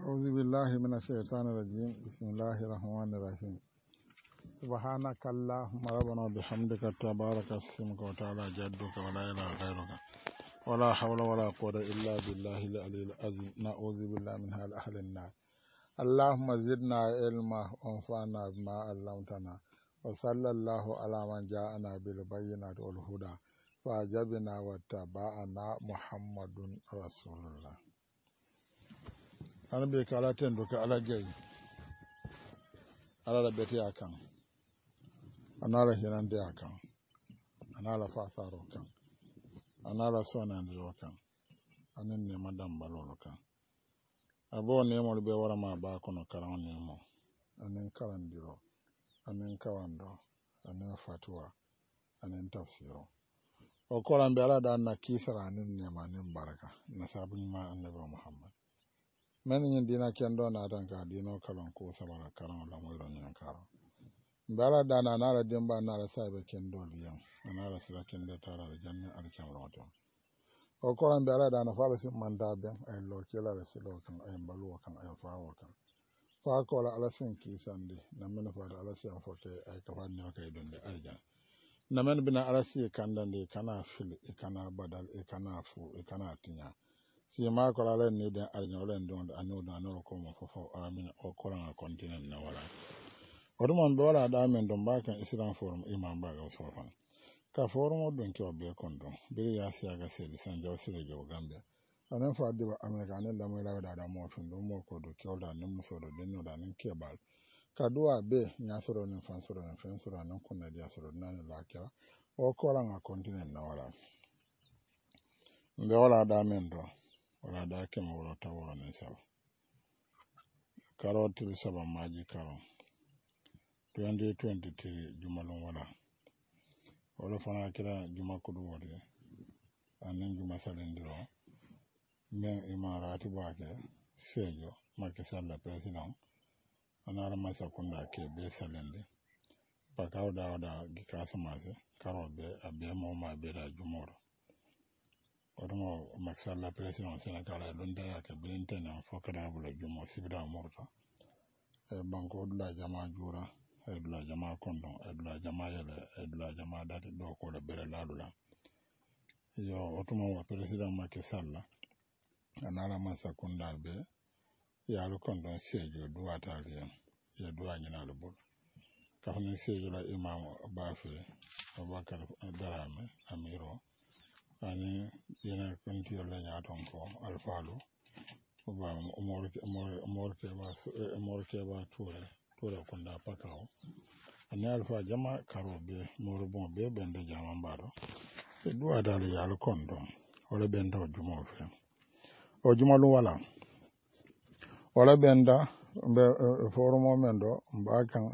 أعوذ بالله من الشيطان الرجيم بسم الله الرحمن الرحيم سبحانك اللهم ربنا بحمدك تبارك اسمك وتعالى جدك ولا إله غيرك ولا حول ولا قوة إلا بالله العلي العظيم نعوذ بالله من أهل النار اللهم زدنا علما وانفعنا بما علمتنا وصلى الله على من جاءنا بالبينات والهدى فأجبنا واتبعنا محمد رسول الله ana be kala tendo ka ala jeyi ala beti akan anala hinande akan anala fasaro kan anala sonandiro kan anen ne madam balolo kan abo ne mo be wara ma ba kono karan ne mo anen karandiro anen kawando anen fatwa anen tafsiro o koran be ala da na kisara anen ne ma nen baraka na sabun ma annabi muhammad men ñin dina kendo na tan ka dino kalon ko sabara karan la moyro ñin karo mbala dana nala demba nala sabe kendo liyan nala sira kende tara janna al kamroto o ko an dala dana fala sim manda ben ay lo kila la silo kan ay balu kan ay faawo kan fa ko la ala sin ki sande na men fa ala sin fote ay ka fa no kay donde aljan na men bina ala si kandande kana fil e kana badal e kana fu e kana tinya si ma ko la ni den aljan olen don anu da no ko mo fofo amin o ko ran continent na wala odum be wala da men don ba kan islam forum imam ba ga sofan ka forum don ke obe kondo be ya si aga se san jaw sire jo gambia anan fa de america ne la mo la da mo fun do mo ko do ke oda nan muso do den no da nan ke bal ka duwa be nya soro nan fan soro nan fen soro nan kunna dia soro nan la kira o ko ran continent na wala be wala da men do wala da ke mo wala tawara ne sa karotil saba maji karo 2023 jumalon wala fana kira juma kudu wode anen juma salendiro men imarati bake sejo make salla president anara masa kunda ke be salende pakaw da gikasa mase karobe abe mo ma be da jumoro odomo maksalla president senakala donda yake bilintena fokada bula jumo sibida morta banko dula jama jura edula jama kondon edula jama yele edula jama dati do ko le bere lalula yo otumo wa president Macky Sall anala masa kunda be ya lu kondon sejo duwata liyan ya duwa nyina lu bul ka hono sejo la imam bafe Abubakar Darame amiro ani yena kunti yolla nyaton ko alfalu ba umorke ba tura kunda pakaw ani alfa jama karobe morobon be bende jama mbaro e duwa dali yal kondo wala benda jumo fe o jumalu wala benda be forumo mendo mbakan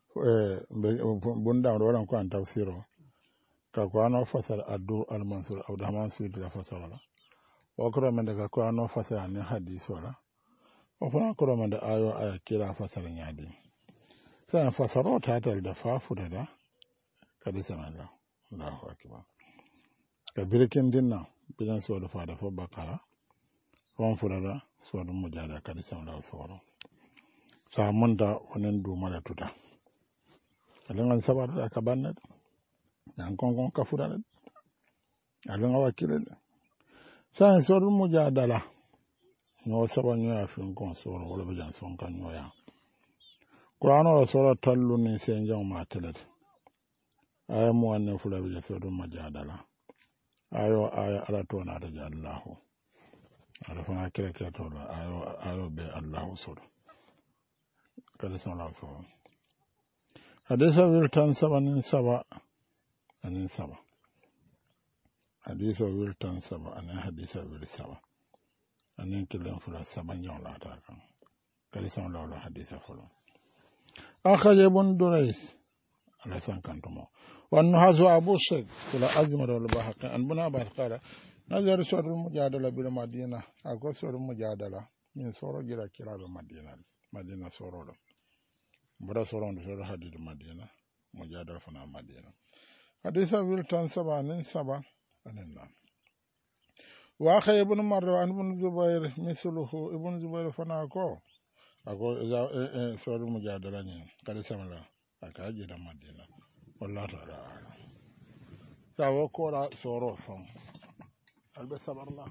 bunda wala ko an tafsiro ka ko ano fasal adu al mansur abdurrahman suyuti la fasala o ko men daga ko ano fasal ni hadith wala o fa ko men da ayo aya kira fasal nyaadi sa fasaro ta da fafu da kada sanalla Allahu akbar ka birkin dinna bidan so da fada fo bakara ron furada so da mujada kada sanalla soro sa mun da wonen du mala tuta alangan sabar da ka banna nan kon ka furada alanga wakile sa so da mujadala no saban yo afin kon soro wala bijan son kan yoya Qur'ano sura tallu ni senjong matelet aya mu wanne fula bi sodo majadala ayo aya ala to na da Allahu ala fana kire to ayo be Allahu sodo kada san Allah so hadisa wiltan sabanin saba anin saba hadisa wiltan saba anin hadisa wil saba anin kilan fula saban yon la ta kan kada san Allah hadisa fula أخرج ابن دريس على سانكانتمو والنهاز أبو الشيخ كلا أزمة والبحق أن بنا بعد قال نظر سور المجادلة بالمدينة أقول سور المجادلة من سورة جرا كلا المدينة مدينة سورة برا سورة سورة حديد المدينة مجادلة فنا مدينة حديث ويلتان سبا نين سبا أننا وأخي ابن مرة عن ابن زبير مثله ابن زبير فناكو أقول إذا سؤال المجادلة قد سمع أكاجد مدينة والله تعالى أعلم سأو كورا سورو فم ألبس صبر الله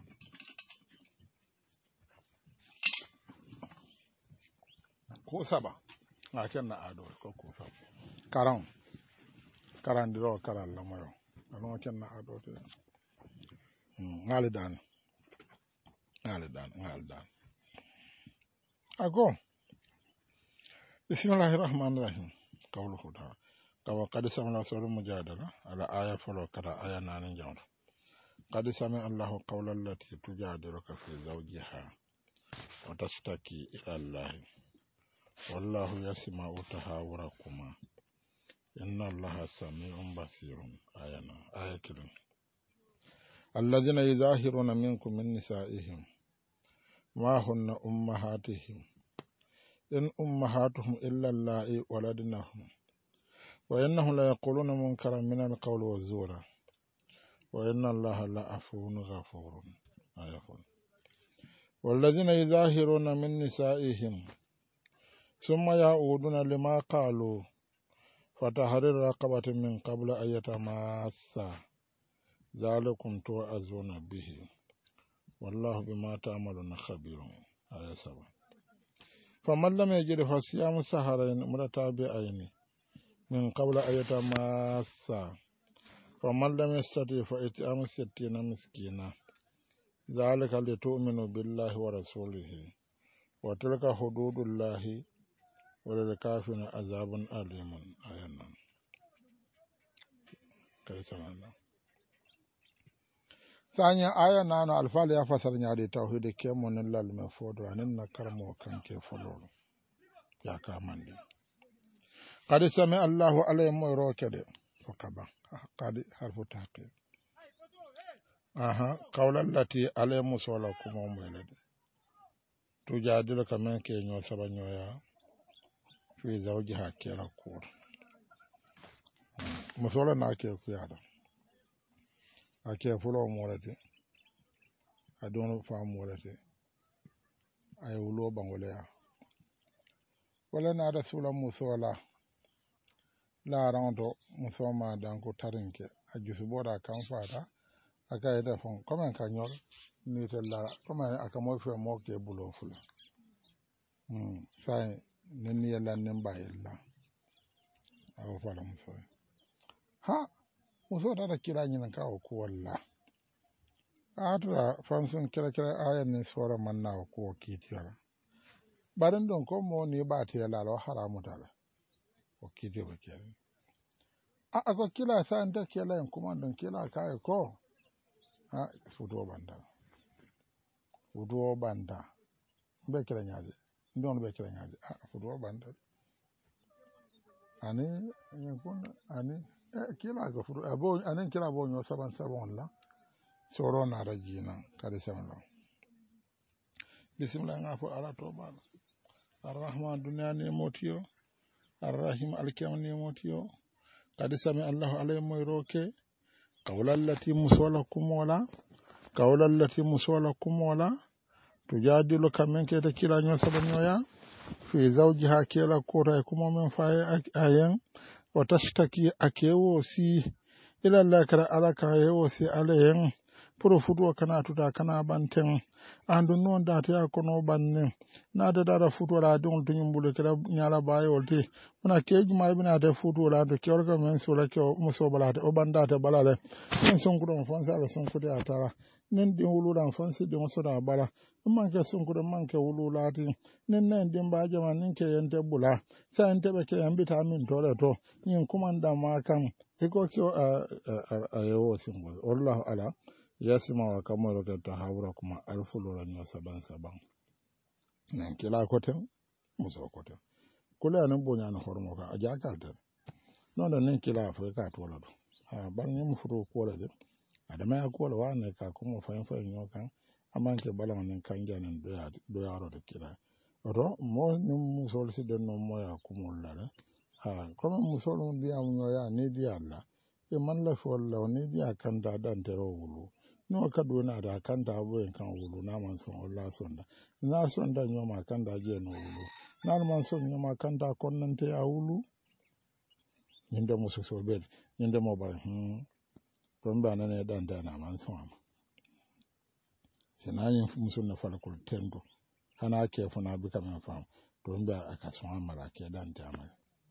كو سبا لكن أدور كو سبا كران درو كران لما يو أنا كنا أدور ngali dan أقول بسم الله الرحمن الرحيم قوله تعالى وقد سمع سورة المجادلة على آية فلو كرا آية نان جمر قد سمع الله قول التي تجادلك في زوجها وتشتكي إلى الله والله يسمع تهاوركما إن الله سميع بصير آية كلمة الذين يظاهرون منكم من نسائهم ما هن أمهاتهم إن أمهاتهم إلا اللائي ولدنهم وإنهم لا يقولون منكرا من القول والزور وإن الله لعفو غفور والذين يظاهرون من نسائهم ثم يعودون لما قالوا فتحرير رقبة من قبل أن يتماسا ذلكم توعظون به والله بما تعملون خبير آية 7 فمن لم يجد فصيام شهرين متتابعين من قبل أن يتماسا فمن لم يستطع فإطعام 60 مسكينا ذلك لتؤمنوا بالله ورسوله وتلك حدود الله وللكافرين عذاب أليم آية 9 ثانيا آية 9 الفال يا فسر نيادي توحيد كيمون الله المفروض أننا كرمو كان كيفلول يا كاماندي قد سمع الله عليهم ويروكده وكبا قد حرف تحقيق قول التي عليهم سوالكم ومولد تجادلك من كي نيو سبا نيويا في زوجها كيرا كور مسولا ناكي كيادا ake fulo morete adono fa morete ay wulo bangole ya wala na rasula musola la rando musoma danko tarinke ajusu boda kan fata aka ida fon comme kan nyor ni tella comme aka mo fe mo ke bulo fula sai nenni yalla nem bayilla awo fala muso ha muso da kira nyin ka ko walla atra fansun kira ayan ni sura manna ko kitiyara barin don ko mo ni ba ta yalla lo haramu dala o kiti ba kire ko kila san ta kila en kuma don kila kai ko ha fudo banda be kira nyaade don be kira nyaade fudo banda ani kun ani kila go fudo abo anen kila bo nyo saban la soro na rajina kada samala bismillah ngafo ala to bala arrahman dunya ne motiyo arrahim alkiyam ne motiyo kada sami allah alay moy roke qawlallati musawlakum wala tujadiluka min kayta kila nyo saban nyoya fi zawjiha kila kota kuma min faye ayen wa tashtaki akewo si ila Allah kara alaka yewo si alayen puro futuwa kana tuta kana banten andu non data ya kono banne na da dara futuwa la dun tun bulu kala nyala baye wolte muna keji mal bina da futuwa la do kyorga men so la kyo muso balade o bandata balale en son kudon fonsa la son kude atara nen din wuludan fonsi din so da bala manke son kudon manke wululati nen din ba jama nin ke yente bula sa ente be ke ambita min tole to nin kumanda ma kan iko kyo a yewo singol wallahu ala yasima wa kamaro ke tahawura kuma alfulura nyo saban nan kila koten muso koten kula nan bonya na hormo ka aja kalta non da nan kila fa ka to la do ban ni mu furo ko la de adama ya ko la wa ne ka kuma fa nyo kan amma ke balan nan kan janan do ya ro da kila ro mo ni muso si den no mo ya kumul la kuma muso no biya mu ya ne biya Allah e man la fo la ne biya kan da dan tero wulu no kaduna da kanda boyen kan wulu na man son Allah sonda na sonda nyoma kanda je no wulu na man son nyoma kanda konnante ya wulu nyinde musu so bed nyinde mo ba ton ba na ne dan dana man son sinayin musu na falakul tendo hana ke funa bi kamen fam ton ba aka son mara ke dan tamal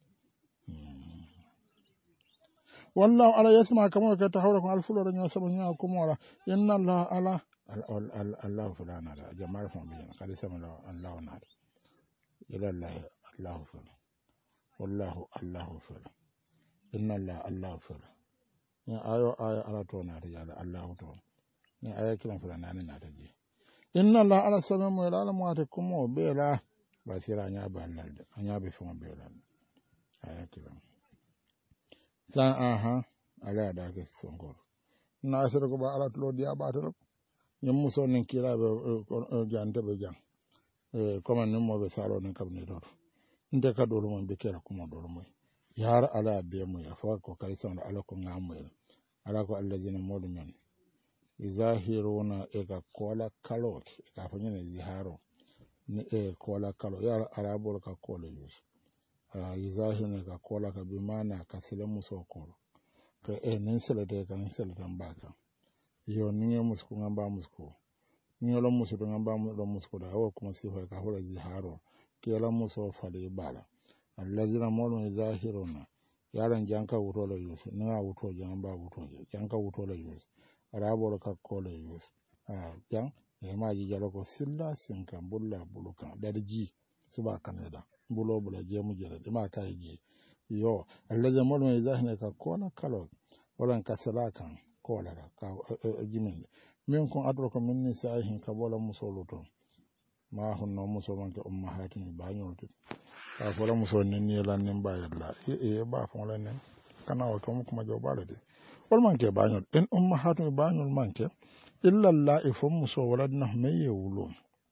wallahu ala yasma kama ka tahawrakum alfulu ran yasabun kuma wala inna allah ala allah fulana la jamal fa bi qad sama allah na ila allah allah fulana wallahu allah fulana inna allah fulana ni ayo ala to na ya allah to ni ayo kiran fulana ne na taji inna allah ala samamu ila alamu atakum bela basira nya ba allah anya be fon bela ayo kiran san ala da ke sonkor na asira ko ba ala to dia ba to nyum muso nen kila be jante be jang comme ni mo be salo nen kabne do nde ka do mo be kera kuma do mo yar ala be mo ya fa ko kay son ala ko ngamo ala ko allazina modu men izahiruna e ka kola kalot ka fa nyene ziharo ni kola kalo yar arabo ka kola yus izahiruna ka kola ka bi mana ka sile muso ko to nen sele de kan sele tan baka yo ninge musko ngamba musko nyolo muso to ngamba lo musko da wa kuma sifa ka hola ziharo kiyala muso fale bala allazina mulu zahiruna yaran janka wuto la yus ninga wuto jamba wuto janka wuto la yus arabo ka kola yus jan e ma ji jalo ko silla sinka bulla buluka darji suba kanada bulo bula jemu jere de ma kai ji yo allazina mulu zahiruna ka kola kalo wala kasala kan kola ka jimin min kun adro ko min ni sahin ka bola musolo to ma hunno muso man ke ummahatin bañol to ka bola muso ni lan nim bayalla ba fon lan nen kana o to mu kuma jo balade wal man ke bañol en ummahatin bañol man ke illa la ifum muso waladna meye wulo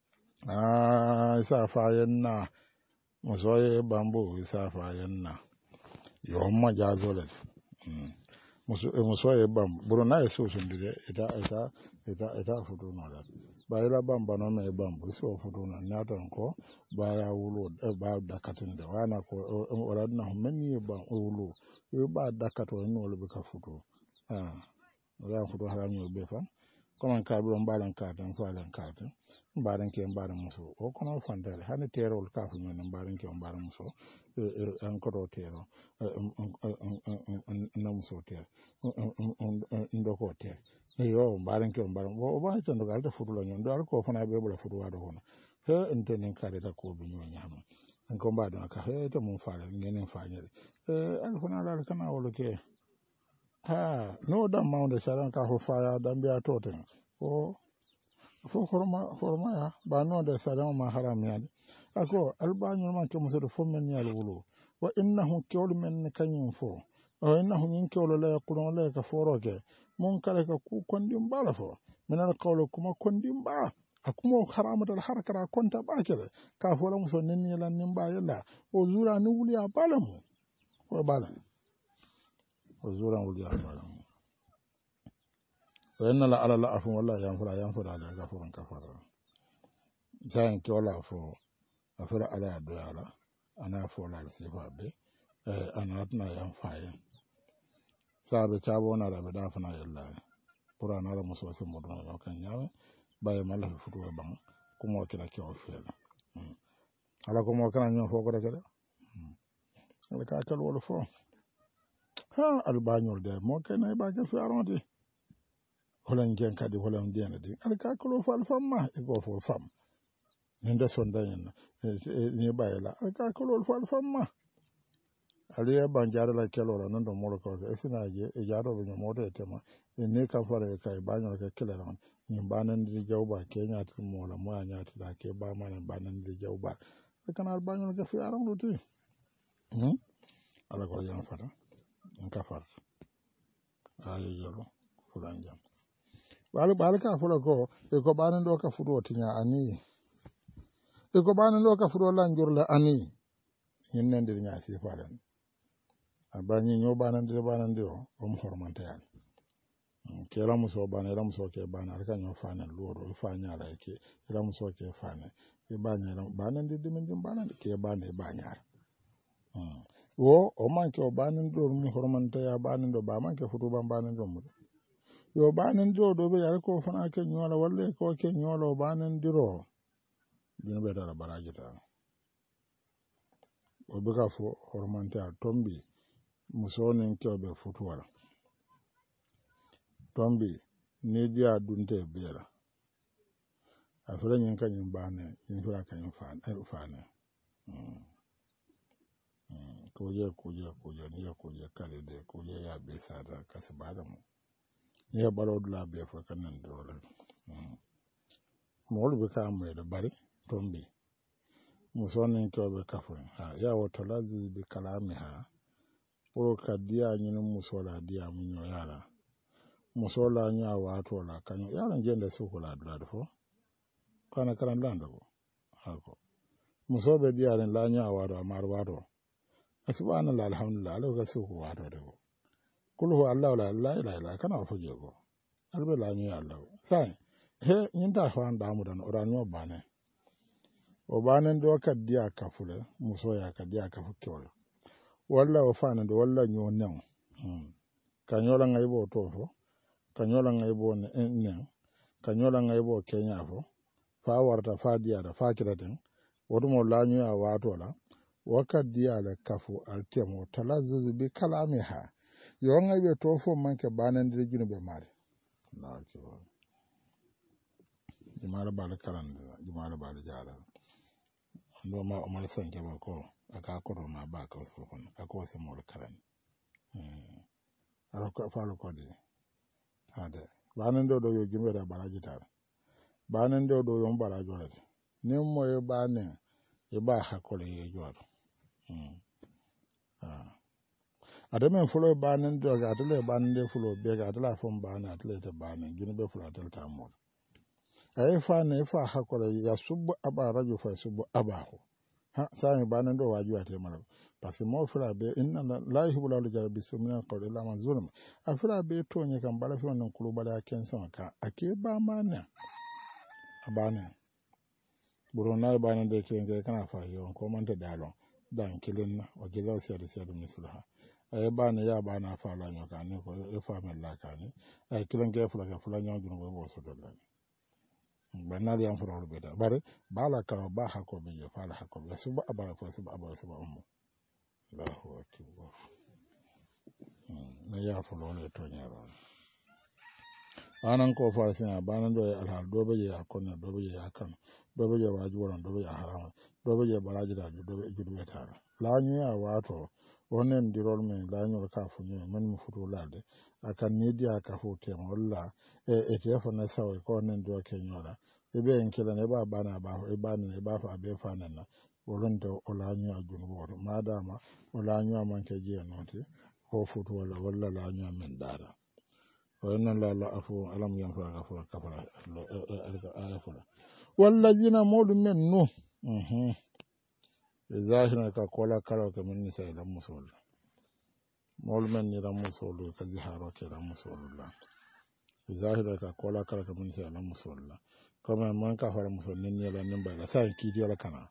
isa fayenna muso ye bambo isa fayenna yo ma jazole muso ye bam buru na yeso sundire ita futu no la bayira bam bano na e bam so futu na nyata ko baya wulo ba dakatin da wana ko wala na men ye bam wulo e ba dakato no le ka futu wala futu harami be fa kono ka bro mbalan ka tan falan ka tan mbaran ke mbaran muso o kono fandare hane terol ka fu men mbaran ke mbaran muso an ko tero na muso tero ndoko tero yo mbaran ke mbaran o ba tan do galta futu la nyon do ko fana be bula futu wado hono he enten ka de ko be nyon nyama an ko mbadan ka he to mun faale ngenen faanyere an fana la kana wolo ke no dan mawnde saran ka ho faya dan biya toten o fo horma ya ba no de saran ma haram ya ako albanyo man ke muso fo men ya wulu wa innahu kawlu men kanyin fo o innahu yin kawlu la yaqulun la ka foroke mun kala ka ku kondim bala fo min al qawlu kuma kondim ba akumo haramatal harakara konta ba kele ka fo la muso nin ni lan nin ba yalla o zura ni wuli ya balamu o bala وزورا وليا بالهم وإن لا على لا أفهم والله ينفر على غفور كفر جاين كولا فو أفر على دولا أنا فولا السيفا بي أنا أتنا ينفعي سابي تابونا لا بدافنا يلا قرآن على مسوس مدن يوكان ياوي باي مالا في فتوى بان كمو كلا كيو فيلا على كمو كلا نيو فوق كده على كاكل ولا فو albañol de mo kene ba ke fiaronde holan gen kadi holan diana de al ka ko fal famma e go fo fam ni de son dayen ni bayela al ka ko fal famma ali e banjara la kelo la non do mo ko e sinaje e jaro be mo de tema e ne ka fare ka e bañol ke keleron ni banan di jawba ke nyaati mo la mo nyaati da ke ba man banan di jawba e kanal bañol ke fiaron ti ala ko yan fata kafar ayi yelo fulan jam bal ka fula ko e ko banan do ka fudo tinya ani e ko banan do ka fudo lan jurla ani hinnen dir nya si falan abani nyo banan dir o mo hormanta yan kera muso bana era muso ke bana alka nyo fana loro ifanya la ke era muso ke fana e banya era bana ndi dimin bana ke bana e banya wo o man ke o bana ndo mu hormanta ya bana ndo ba man ke futu ban bana ndo mu yo bana ndo do be yar ko fana ke nyola walle ko ke nyola o bana ndiro dina be dara baraji ta o be ka fo hormanta tombi muso nen ke be futu wala tombi ni dia dunte bera a fura nyin kan yin bane yin fura kan yin fane kuje ni ya kuje kare da kuje ya be sada kasu bada mu ni ya baro dula be fa kan nan dole mo be ka mu da bari tombi musonin ko be kafin ha ya wata lazi be kalami ha ko ka dia nyin musola dia mun yo yara musola nya wato la kan yaran jende su kula da fo kana karan landa ko hako musobe diaren la nya wato amar wato subhanallah alhamdulillah alo ga su ko wato da ko kul huwa allah la ilaha illa kana fo je ko albe la nya allah sai he nyin ta fa anda mu dan oranyo bane o banen do kaddiya kafule muso ya kaddiya kafu kyol walla o fana do walla nyo nen kanyola ngai bo tofo kanyola ngai bo nen kanyola ngai bo kenya fo fa warta fa diya da fa kiraten wodumo lanyu ya wato la wakaddiya la kafu altemo talazzuzu bi kalamiha yo ngai be tofo manke banen de junube mare na ko jumala bal kalanda jumala bal jala ndo ma umar sanke ba ko aka kodo ma ba ka so kon ako se mo karan ara ko fa ko de ade banen do yo jumbe da baraji tar banen do yo barajo le ni mo e banen e ba ha ko le ye jor ade men fulo banen do ga de banen de fulo be ga de la fon banen atle te banen jumbe fulo atel ta mo ay fa ne fa ha ko le ya subu aba rajo fa subu abahu ha sai banan do waji wate mala parce que mo fura be inna la yuhibbu al-jara bisumina qawli la man zulma afura be to ne kan bala fi wannan kulu bala ken san ka ake ba mana abana buru na banan da ke ga kana fa yo ko man ta dalo dan kilin na o gizo sai da misulha ay bana ya bana fa la nyo ka ne ko e fa men la ka ne ay kilin ga fula nyo dun go bo so do la banali yan fura be da bare bala ka ba hako be ya fala hako be su ba abara fa su ba abara su ba ummu Allahu akbar na ya fulo ne to nyaro anan ko fa sin banan do alhal do be ya konna do be ya kan do be ya waji woran do be ya haram do be ya baraji da do be judu eta la nyu ya wato wonen dirol men la nyu ka fu nyu men mu futu lade akan ni dia ka fu te molla e te fa na sawe ko nen do ke nyora e be en kila ne ba bana ba e ba ne ba fa be fa nan na woron to ola nyu ajun woro madama ola nyu man ke je noti ko futu wala la nyu men dara وإن الله لا أفو ألم ينفع غفور كفر آية والذين مول من نوح ظاهرا كقولا كلاك من نساء لم مسول مول من لم مسول كزهارة لم مسول الله ظاهرا كقولا كلاك من نساء لم مسول الله كما من كفر مسول نني لا نمبر لا ساين كيدي ولا كنا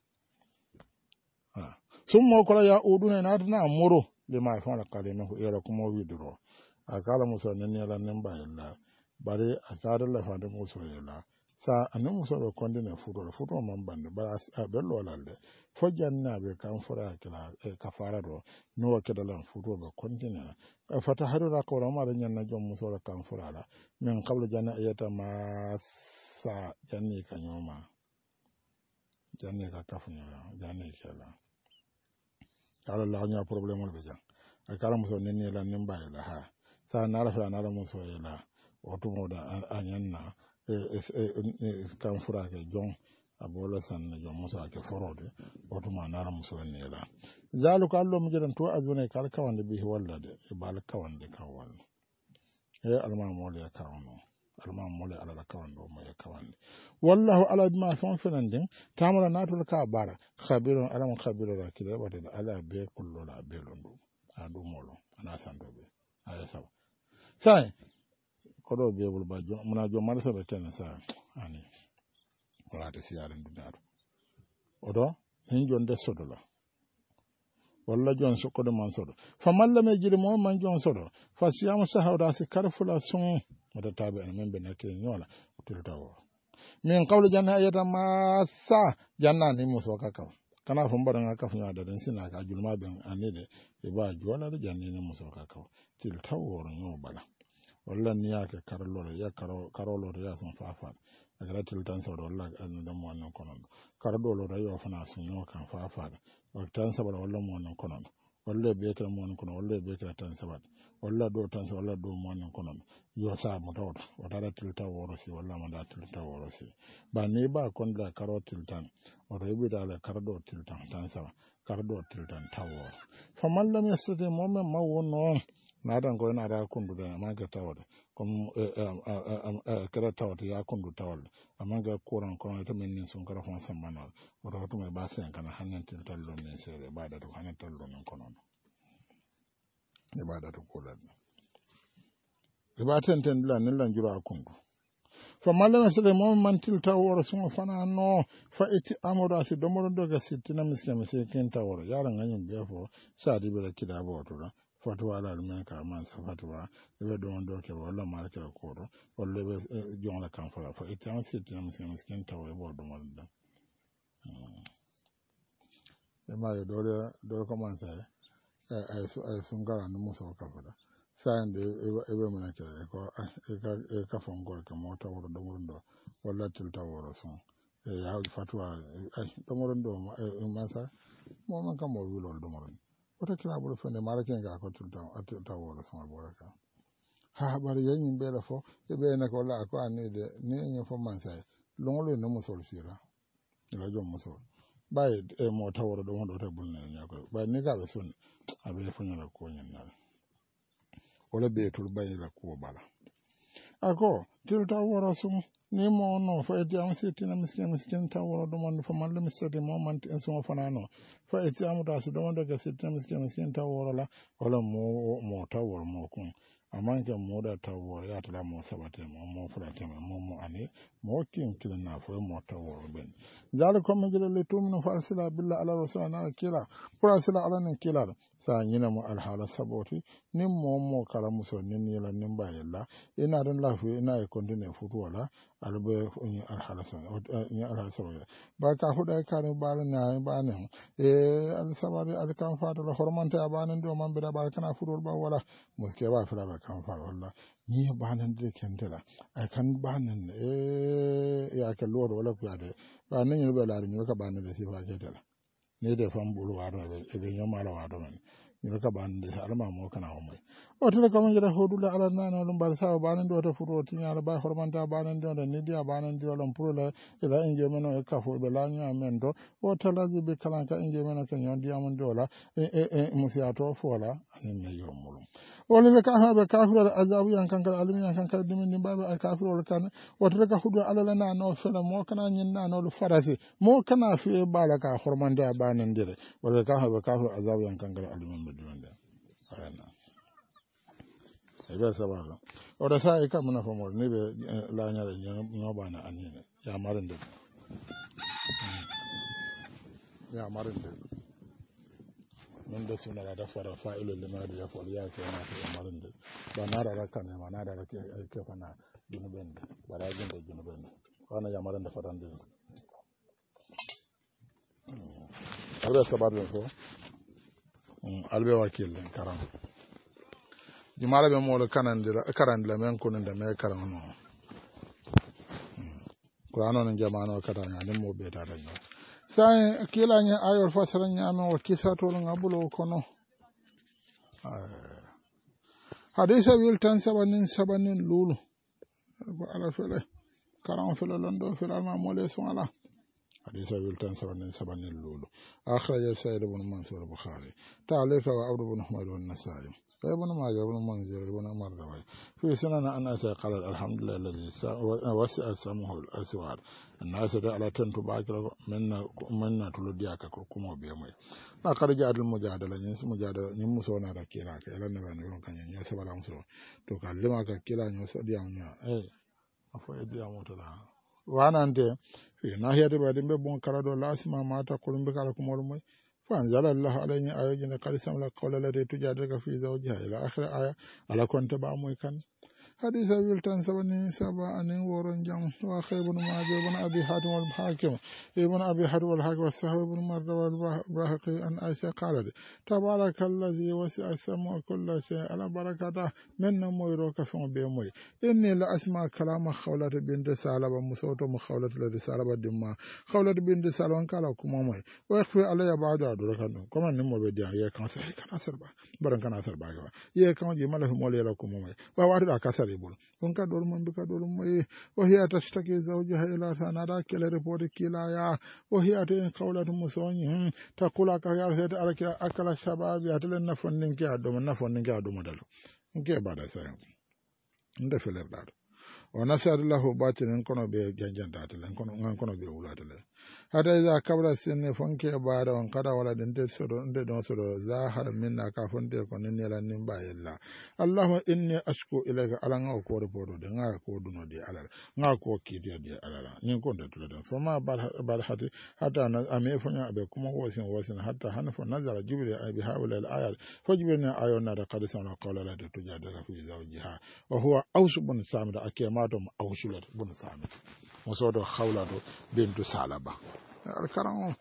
ثم قال يا أودون نادنا مرو لما يفعل قالينه إيركم ويدرو akala muso ne la nemba illa bare akara la fa de muso illa sa anu muso do konde ne futo man bande bara bello lalle fo janna be kan fura kala kafara do no wakeda lan futo be kontina fata harura ko ramara nyanna jom muso la kan fura la min qabla janna ayata ma sa janni kanyoma janni ka kafunya janni kala ala la nya problème be jan akala muso ne la nemba illa ha sa nala fula nala muso yela otumo da anyanna kan fura ke jon abola san jon muso ke forode otumo nala muso yela zalu ko allo mujiran to azune kal kawande bi wallade e bal kawande kawal e alma mole kawano alma mole ala kawando mo e kawande wallahu ala bima fanfenande tamara natul ka bara khabirun alam khabiru rakile wade ala be kullu la be londo adu molo ana sandobe aya sawa sai oɗo bebul ba muna jo marsa be ten sa ani wala ta siyarin dudaru oɗo hin jonde sodola walla jon sokkodo man sodo fa malla me jiri mo man jon sodo fa siyamu sahawda si karfula sun wata tabe an men be nakire nyola tiltawo min qawli janna ayata ma sa janna ni muso kakaw kana fo mbaɗanga kafña da den sina ka julma ɓen annide e ba joolade jannini muso kakaw tiltawo ñoo bala walla niyake karolore ya karolore ya son fafaɗe agara tiltan sawɗo walla annude mo wannen konoɗo kara ɗolore yo fana suño kan fafaɗe tan sabaɗa walla mo wannen konoɗo walla e ɓekira mo wannen kono walla e ɓekira tan sabaɗe walla ɗo tan sa walla ɗo mo wannen konoɗo yo sa mo tawta wotara tilta woro si walla mada tilta woro si ba ni ba konda karo tiltan oto yiɓitale kara ɗo tiltan tan sawa kara ɗo tiltan taworo fa mallam yestati momen mawwo noon naatan koye naata kundude amanke tawde comme kera tawde ya kundu tawalde amanke courant kono to min nin sun kara fon sammanol oto hotume ba sen kana hannen tiltallo min seeɗe ɓaɗata ko hannen tallo min konono e ɓaɗata kuulatɗe e ɓa tenten ɗila nin lan juro a kundu fa mallama sede momi man tilta woro sumo fana no fa itti amadou asi domoro doga sittina miskame si kinta woro yara gañum ɓe fo sadi ɓeɗa kiɗabo otoɗa fatuwa alal men ka man sa fatuwa ɓe ɗon do ke walla markira koto walla ɓe jongla kan fala fa itti an sittina miskame si kinta woro ɓo domoro ɗum e mayo dole commence ay sungara no muso kafuɗa sande eɓe mena kere e kafongol ke mo taworo ɗomoron ɗo walla tilta woro son e ya fatuwa ɗomoron ɗo masa moman kam mo wilol ɗomoron woto kiraɓolo fende marakenga ko tilta woro son aɓora ka ha ɓari yeñim ɓeɗa fo e ɓeynake walla ko annide ni eñin fo man say longolo no musol sira ila joom musol ɓayi e mo taworo ɗomo ɗo ta bulne ñakoy ɓay ni kaɓe sonni aɓe foñala koñinnare wala beetul bayila kuwo bala ako tilta woro sum ni mo no fa eti am sittina miskin ta woro ɗum on fa malle mi sati mo manti en sumo fanano fa eti amuta si ɗum daga sittina miskin ta woro la wala mo ta woro mo kun amanke moɗa taw woro yatala mo saɓatema mo fulatema mo ani mo kinkilina fo mo taw woro ɓen jale comme gueɗe le tumino fa sila billa ala rasul anaa kila pour sila alanen kilaɗo sa ñinamo alhaala saɓoti nin mo kala muso nin yela nin mbayella ina ɗon lafi ina e continue futu wala alɓe ñi alhaala saɓoya ba ka huɗa e kari ɓalana ɓanen e al saɓari al kan fatala hormante a ɓanen ɗo mamɓeɗa ɓa kana futol ɓa wala muske ɓa filaɓe kan fat walla ñi ɓanen de kentela ay kan ɓanen yake loɗo wala kuyade ɓa neñol ɓe laari ñoka ɓanede sifa ketela ni de fam ɓulu waɗo eɓe ñomala waɗo men ñino ka ɓanede alama mo kana homoy o tele kama jeɗa hoɗude ala nanolum mbaɗa sawa banandi o to futo tiñala ba hormanta banandi o nde nidiya banandi olon pour la ila inje men o e kafo ɓe lañoa men to o talaji ɓe kalanka inje men o ke ñon diyamande ola musiya to foola anin ne yommulum wolele ka haɓe kafirole azabu yankankara alimi yankankara dimindi mbaɓe a kafirole kane o tele ka huɗo alala nano fele mo kana ñin nanolu farasi mo kana fiye ɓala ka hormante a banandire wolele ka haɓe kafirole azabu yankankara alimi ɓe diminde ayana ebe sabalo oɗo sa e kam na famol ni ɓe lañare ñoɓana anine yamarinde min de sunarata fara fa'ilo limadi yafol yakenate yamarinde ba naɗaɗa kanema naɗaɗa kefana junuɓende waɗajinde junuɓende wana yamarinde fatandinde alɓe sabaɗen fo alɓe wakkillen karam jumala ɓe moolo karandila men kuninde me karano kuranono jamano kataña nin mo ɓeetata ño sa kilañe ayol fasara ñamen o kisatol ngaɓulo kono hadisa wil tan saɓanin luulu ko ala fele karan fele londo filalma mole son ala hadisa wil tan saɓanin luulu akhraja saïd bne mansour boukhari ta aleyka wa abdou bne ahmad wa nasai ابن ماجه ابن منذر ابن مردوي في سنن أنس قال الحمد لله الذي وسع سمه الأسوار الناس على تنتو باكر منا تلدياك كوكو بيمي ما قد جاءت المجادلة نيس مجادلة نمسونا ركيلاك إلا نبان يقولون كان ينسى بلا مسلم تكلمك كلا نيسو ديامنا أي أفو يديامو تلا وانا أنت في ناحية بعدين ببون كرادو لا اسمع ما تقولون بكالكم ولمي فأنزل الله علينا آية قد سمع قول التي تجادلك في زوجها إلى آخر آية على كنت بأموي كان حديث ويلتان سبني سبا أن ورن جام وأخي بن ماجه بن أبي حاتم والحاكم ابن أبي حاتم والحاكم والسهو بن مرد والبراهقي أن عائشة قالت تبارك الذي وسع السماء كل شيء على بركاته من مويروك فم بيموي إني لا أسمع كلام خولة بنت سالبة مسوت مخولة الذي سالبة دماء خولة بنت سالبة قال كمامي ويخفي علي بعد أدركنا كما نمو بديا يكان سهي كان سربا بران كان سربا يكان جماله مولي لكم مامي ووارد أكسر bol on ka dol mon bika dol mo o hiya tashtaki zawjaha ila sanada kele report kila ya o hiya te qawlatu musoni ta kula ka ya sai alaka akala shababi atlen na fonnin ki ado na fonnin ki ado modalo nke bada sai nda feler dado o nasadu lahu batinin kono be janjanta atlen kono ngan kono be wulatale hada iza kabla sinne fonke baada on kada wala dente sodo nde don sodo zahar minna ka fonte ko ninne la nimba yella allahumma inni ashku ilayka ala nga ko repodo de nga ko duno de ala nga ko kidi de ala nin ko de tulo foma bal hati hatta na ame fonya be kuma wasin hatta hanafa nazara jibril bi hawla al ayat fajibna ayona da qad sana qala la tujadaka fi zawjiha wa huwa ausbun samid akematum ausulat bun samid musodo khawlado bintu salaba alkaram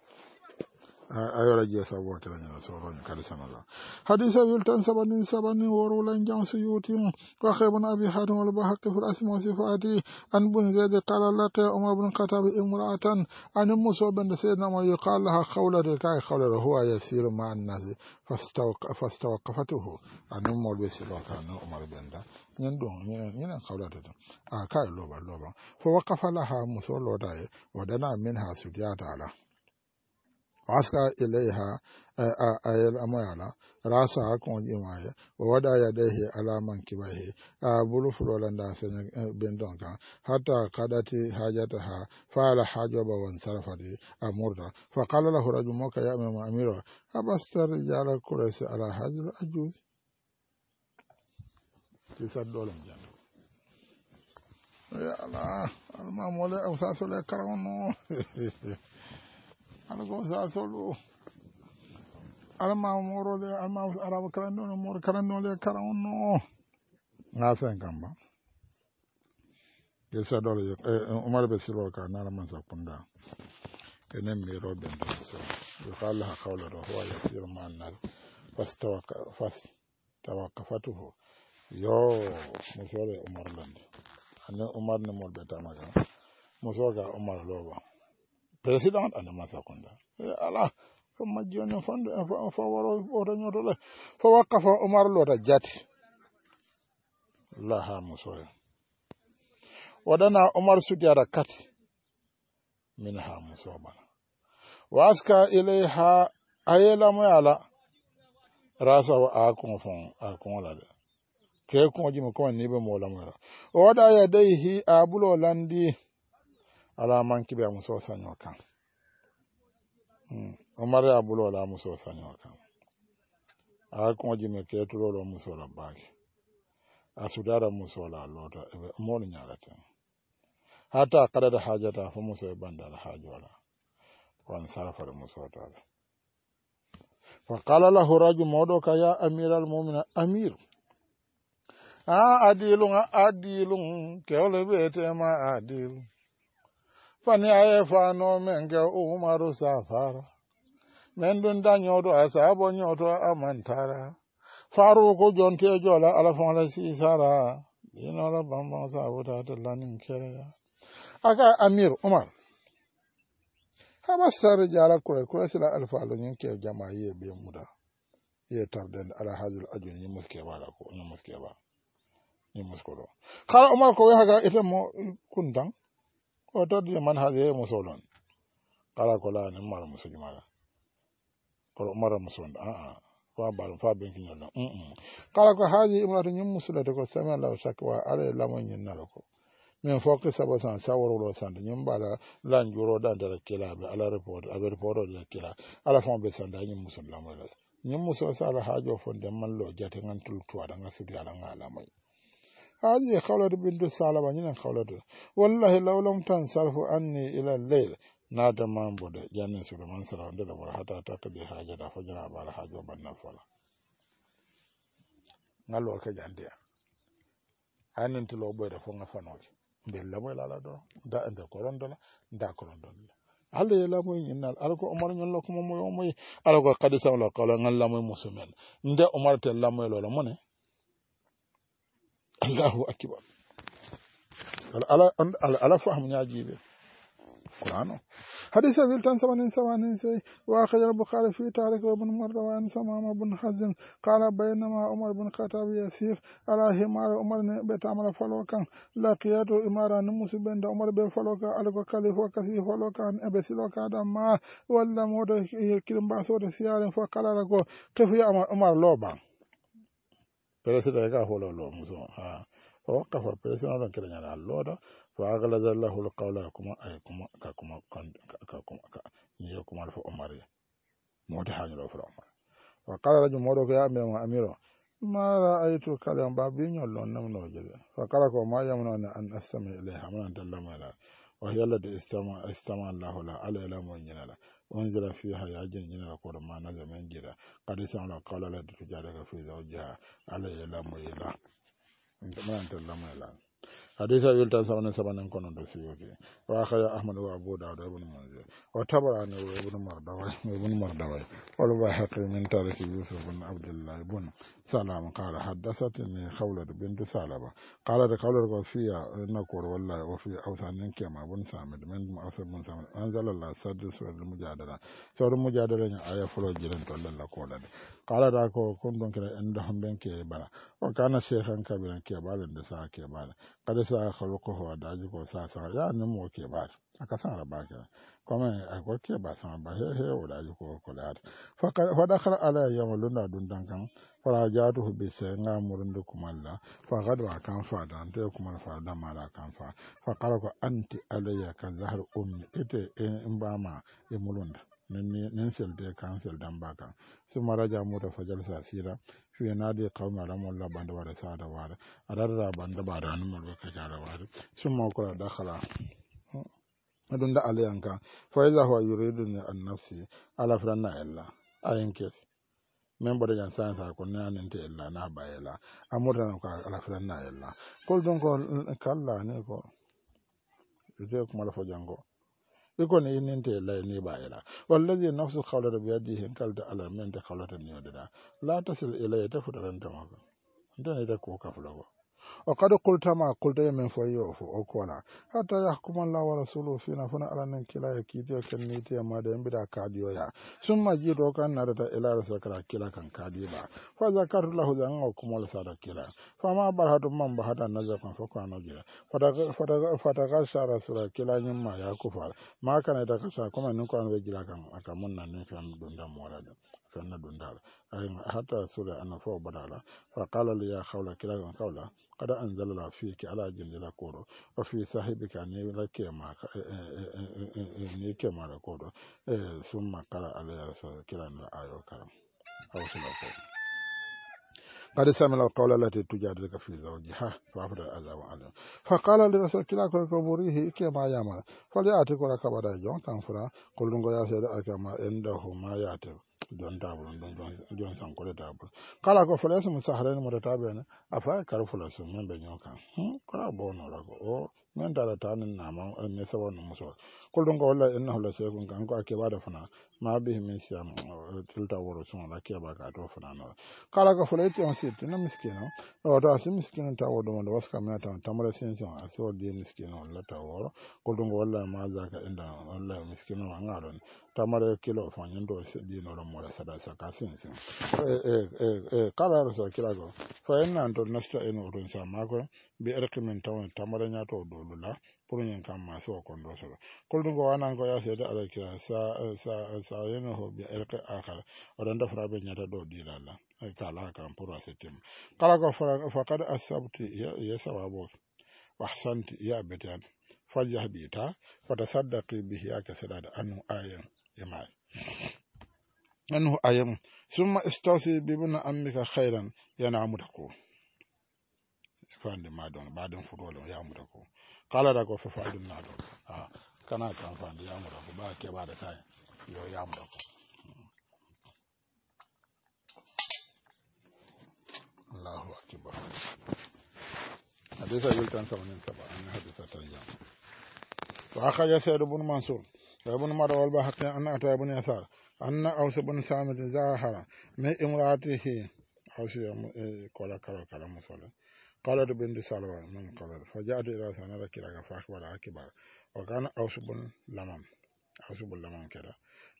ayora je sabo kala nyala soro ni kala sanala hadisa wiltan sabani worulan jam suyuti wa khaybun abi hatim wal bahaqi fil asma wa sifati an bun zaid qala laqa umar ibn khattab imra'atan an muso banda sayyidina ma yuqal laha khawlatu kai khawlatu huwa yasir ma an-nas fastawqafatuhu an umar bi sibata na umar banda nyen don nyen khawlatu kai loba fa waqafa laha muso lodaye wadana minha sudiyata ala waska ilaiha ayel amayala rasa kon jimaye wada yadaihi alaman kibahi bulu fulolanda senya bendonka hatta kadati hajataha fala hajaba wan sarfadi amurda faqala lahu rajul moka ya imam amira abastar rijala quraysh ala hajr ajuz tisad dolam jan ya allah alma mole awsasole karawono algo sa solo alma moro le alma arab karando no mor karando le karawono ngasa ngamba yesa dole umar be silo ka na man sa kunda enen mi robe ndo so yo kala ha qawla huwa yasir man nas tawaqqafatuhu yo musore umar lande ana umar ne mol beta maga musoga umar loba president ana masakunda ala ko majjone fondo fo waro oto nyoto le fo waqafa umar lota jati laha musoya wadana umar sudiyara kati minha musoba waska ilaiha ayela moyala rasa wa akon la de ke ko jimi ko ni be mola mola o wada ya dai abulo landi ala manki be muso sanyo kan umar ya bulo la muso sanyo kan a ko jime ke to lo muso la baki asudara muso la lota e mo ni nyalata hata kada da hajata fa muso e banda la hajola wan sarafa muso ta fa qala lahu rajul modo ka ya amiral mu'mina amir adilun kewle bete ma adil fani aye fano menge umaru safara mendun da nyodo asabo nyodo amantara faruko jonte jola alafon la sisara dino la bamba sabuta talanin kere aka amir umar habastar jala kure sila alfalo nyinke jama ye be muda ye tarden ala hazil ajun ni muske bala ko ni muske ba ni muskoro kala umar ko haga ite mo kundan ko todde man haze musolon kala ko la ni mara musujumala ko mara muson fa bal fa ben kinyo kala ko haji imratu nyum musulata ko sama la shakwa ala la mo nyin nalako min fokki sabo san sawro san nyum bala lan juro dan dara kila be ala report abe report de kila ala fon be san da nyum musulama la nyum muso sala hajo fon de man lo jate ngan tul tuwa da ngasudi ala ngala mai هذه خولة بنت سالبة نين خولة والله لو لم تنصرف عني إلى الليل نادى من بود جاني سليمان سلام ده ولا حتى تقضي حاجة ده فجنا على حاجة بنا فلا نالو كجاندي أنا أنت لو بير فونا فنوج بيلا بيلا لا دو دا أنت كورون دولا دا كورون دولا هل يلا موي ينال ألكو عمر ينال كم موي موي ألكو قديسا ولا قال نال موي مسلمين نده عمر تلا موي لولا منه الله أكبر على فهم يجيب القرآن حديث بلتان سبعين سي وأخرج البخاري في تاريخ ابن مردوان سمام بن حزم قال بينما عمر بن الخطاب يسير على حمار عمر بتعمل فلوكا لقيته إمارة نمس بند عمر بفلوكا ألقى كلف وكسي فلوكا أبسلوكا دما ولا موت كلم باسود سيار فقال لك كيف يا عمر لوبا President ga holo lo muso ha o ka fa president ran kala nyala loda fa agala zallahu alqawla kuma ay kuma ka kuma ka ni kuma fa umar mota ha nyalo fa umar wa qala rajul modo ko ya amiro ma ra'aytu kalam babin yollo nam no jebe fa qala ko ma yamna an astami ilayha man dallama la wa hiya allati istama Allahu la ala ila mu'minina وانزل فيها يا جنجنا قول ما نزل من جرا قد سمع قال لا تجارك في زوجها على لا ميلا ما انت لا ميلا حديث يلتا سبعين كون دسيوكي واخذ احمد وابو داود ابن منذر وتبراني وابن مردوي والبيهقي من تاريخ يوسف بن عبد الله بن سلام قال حدثتني خولة بنت سالبة قالت خولة فيها نقول والله وفي اوثان كما بن سامد من مؤثر بن سامد انزل الله سد سورة المجادلة آية فلو جيران تولى قولة قال داكو كنتم كده عندهم بين كيبالا وكان شيخا كبيرا كيبالا دسا كيبالا قد sa khuluquhu wa dajigo sa ya nemo ke ba aka san ba ke kuma akwai ke ba san ba he o dajigo ko da fa dakhara ala yawluna dun dankan farajatuhu bi sai nga murundu kumalla fa gadwa kan fa dan te kuma fa da mala kan fa qala ko anti alayya kan zahar ummi ite in ba ma e mulunda nin sel de cancel dan baka suma raja mota fajal sa sira fi nadi qawma ramul la banda wala sada wala adarra banda bada nan mal ka jara wala suma ko dakhala adun da alayanka fa iza huwa yuridu an nafsi ala franna illa ayin kes men bodo jan san sa ko nanen te illa na bayela amurta ko ala franna illa kol don ko kala ne ko ide ko mala fo jango يكون ينتهي لا نبايلا والذي نفس خالد بيده كالد على من تخلت نيودنا لا تصل إليه تفتر أنت ما أنت نيتكو كفلو وقد قلت ما قلت من فيوف وكولا حتى يحكم الله ورسوله فينا فنا على نكلا يكيدي كنيتي ما دين بدا كاديو يا ثم جيتو كان نرد الى رسكلا كلا كان كاديبا فذكر له ذن وكم لسا كلا فما برهد من بهذا نزل فكان نجرا فتغشى رسول كلا نما يا كفار ما كان يتكشى كما نكون وجلا كان اكمن نفهم دون مولد فن دندال حتى سورة أن فوق بدالا فقال لي يا خولة كلا خولة قد أنزل الله فيك على جل كورو وفي صاحبك أن يلك ما لكورو ثم قال عليه رسول كلا آيو كرم أو سلطة قد سمع القول التي تجادلك في زوجها فأفضل الأذى وعلم فقال لرسول كلا كبوريه كما يعمل فليأتك لك بدا جون تنفرا قل لنك يا سيد أكما عنده ما يأتي don tabul don san ko tabul kala ko fala su musahara ne mota tabe afa kar fala su men be nyoka ko bo no la ko men dala tanin na ma ne sawo no muso ko don ko walla inna la shaykhun kan ko ake bada fana ma bi min siyam tilta woro sun la ke ba ka to fana no kala ko fala ti on sit na miskino o da sim miskino ta wodo mo waska me ta tamara sension aso di miskino la ta woro ko don ko walla ma za ka inda walla miskino ngalo tamara kilo fa nyando di no mo sada saka sinsin kala rasul kirago fa inna anto nasta eno don sa mako bi erkimin tawon tamara nyato dolula pour ñin kam ma so kon do so kol dum go wanan ko ya seeda ala kira sa yeno ho bi elke akhar o don defra be nyata do dilalla ay kala kam pour asetim kala ko fa kad asabti ya sawabu wa ahsanti ya betan fajjah bita fatasaddaqi bihi ya kasada anu ayan yamal anhu ayam summa istawsi bi ibn ammika khairan yanamutako fande ma don ba don futolo yamutako kala da ko fa fadun na do kana kan fande yamutako ba ke ba da kai yo yamutako Allahu akbar hadisa yultan sabanin saba an hadisa tayyam wa akhaja sayyid ibn mansur ibn marwal ba haqqi an ata ibn yasar anna aws ibn samit zahara min imraatihi aws kola kala musala قالت بنت سلوى من قال فجاءت إلى سنة كلا فأخبر أكبر وكان أوس بن لمن كذا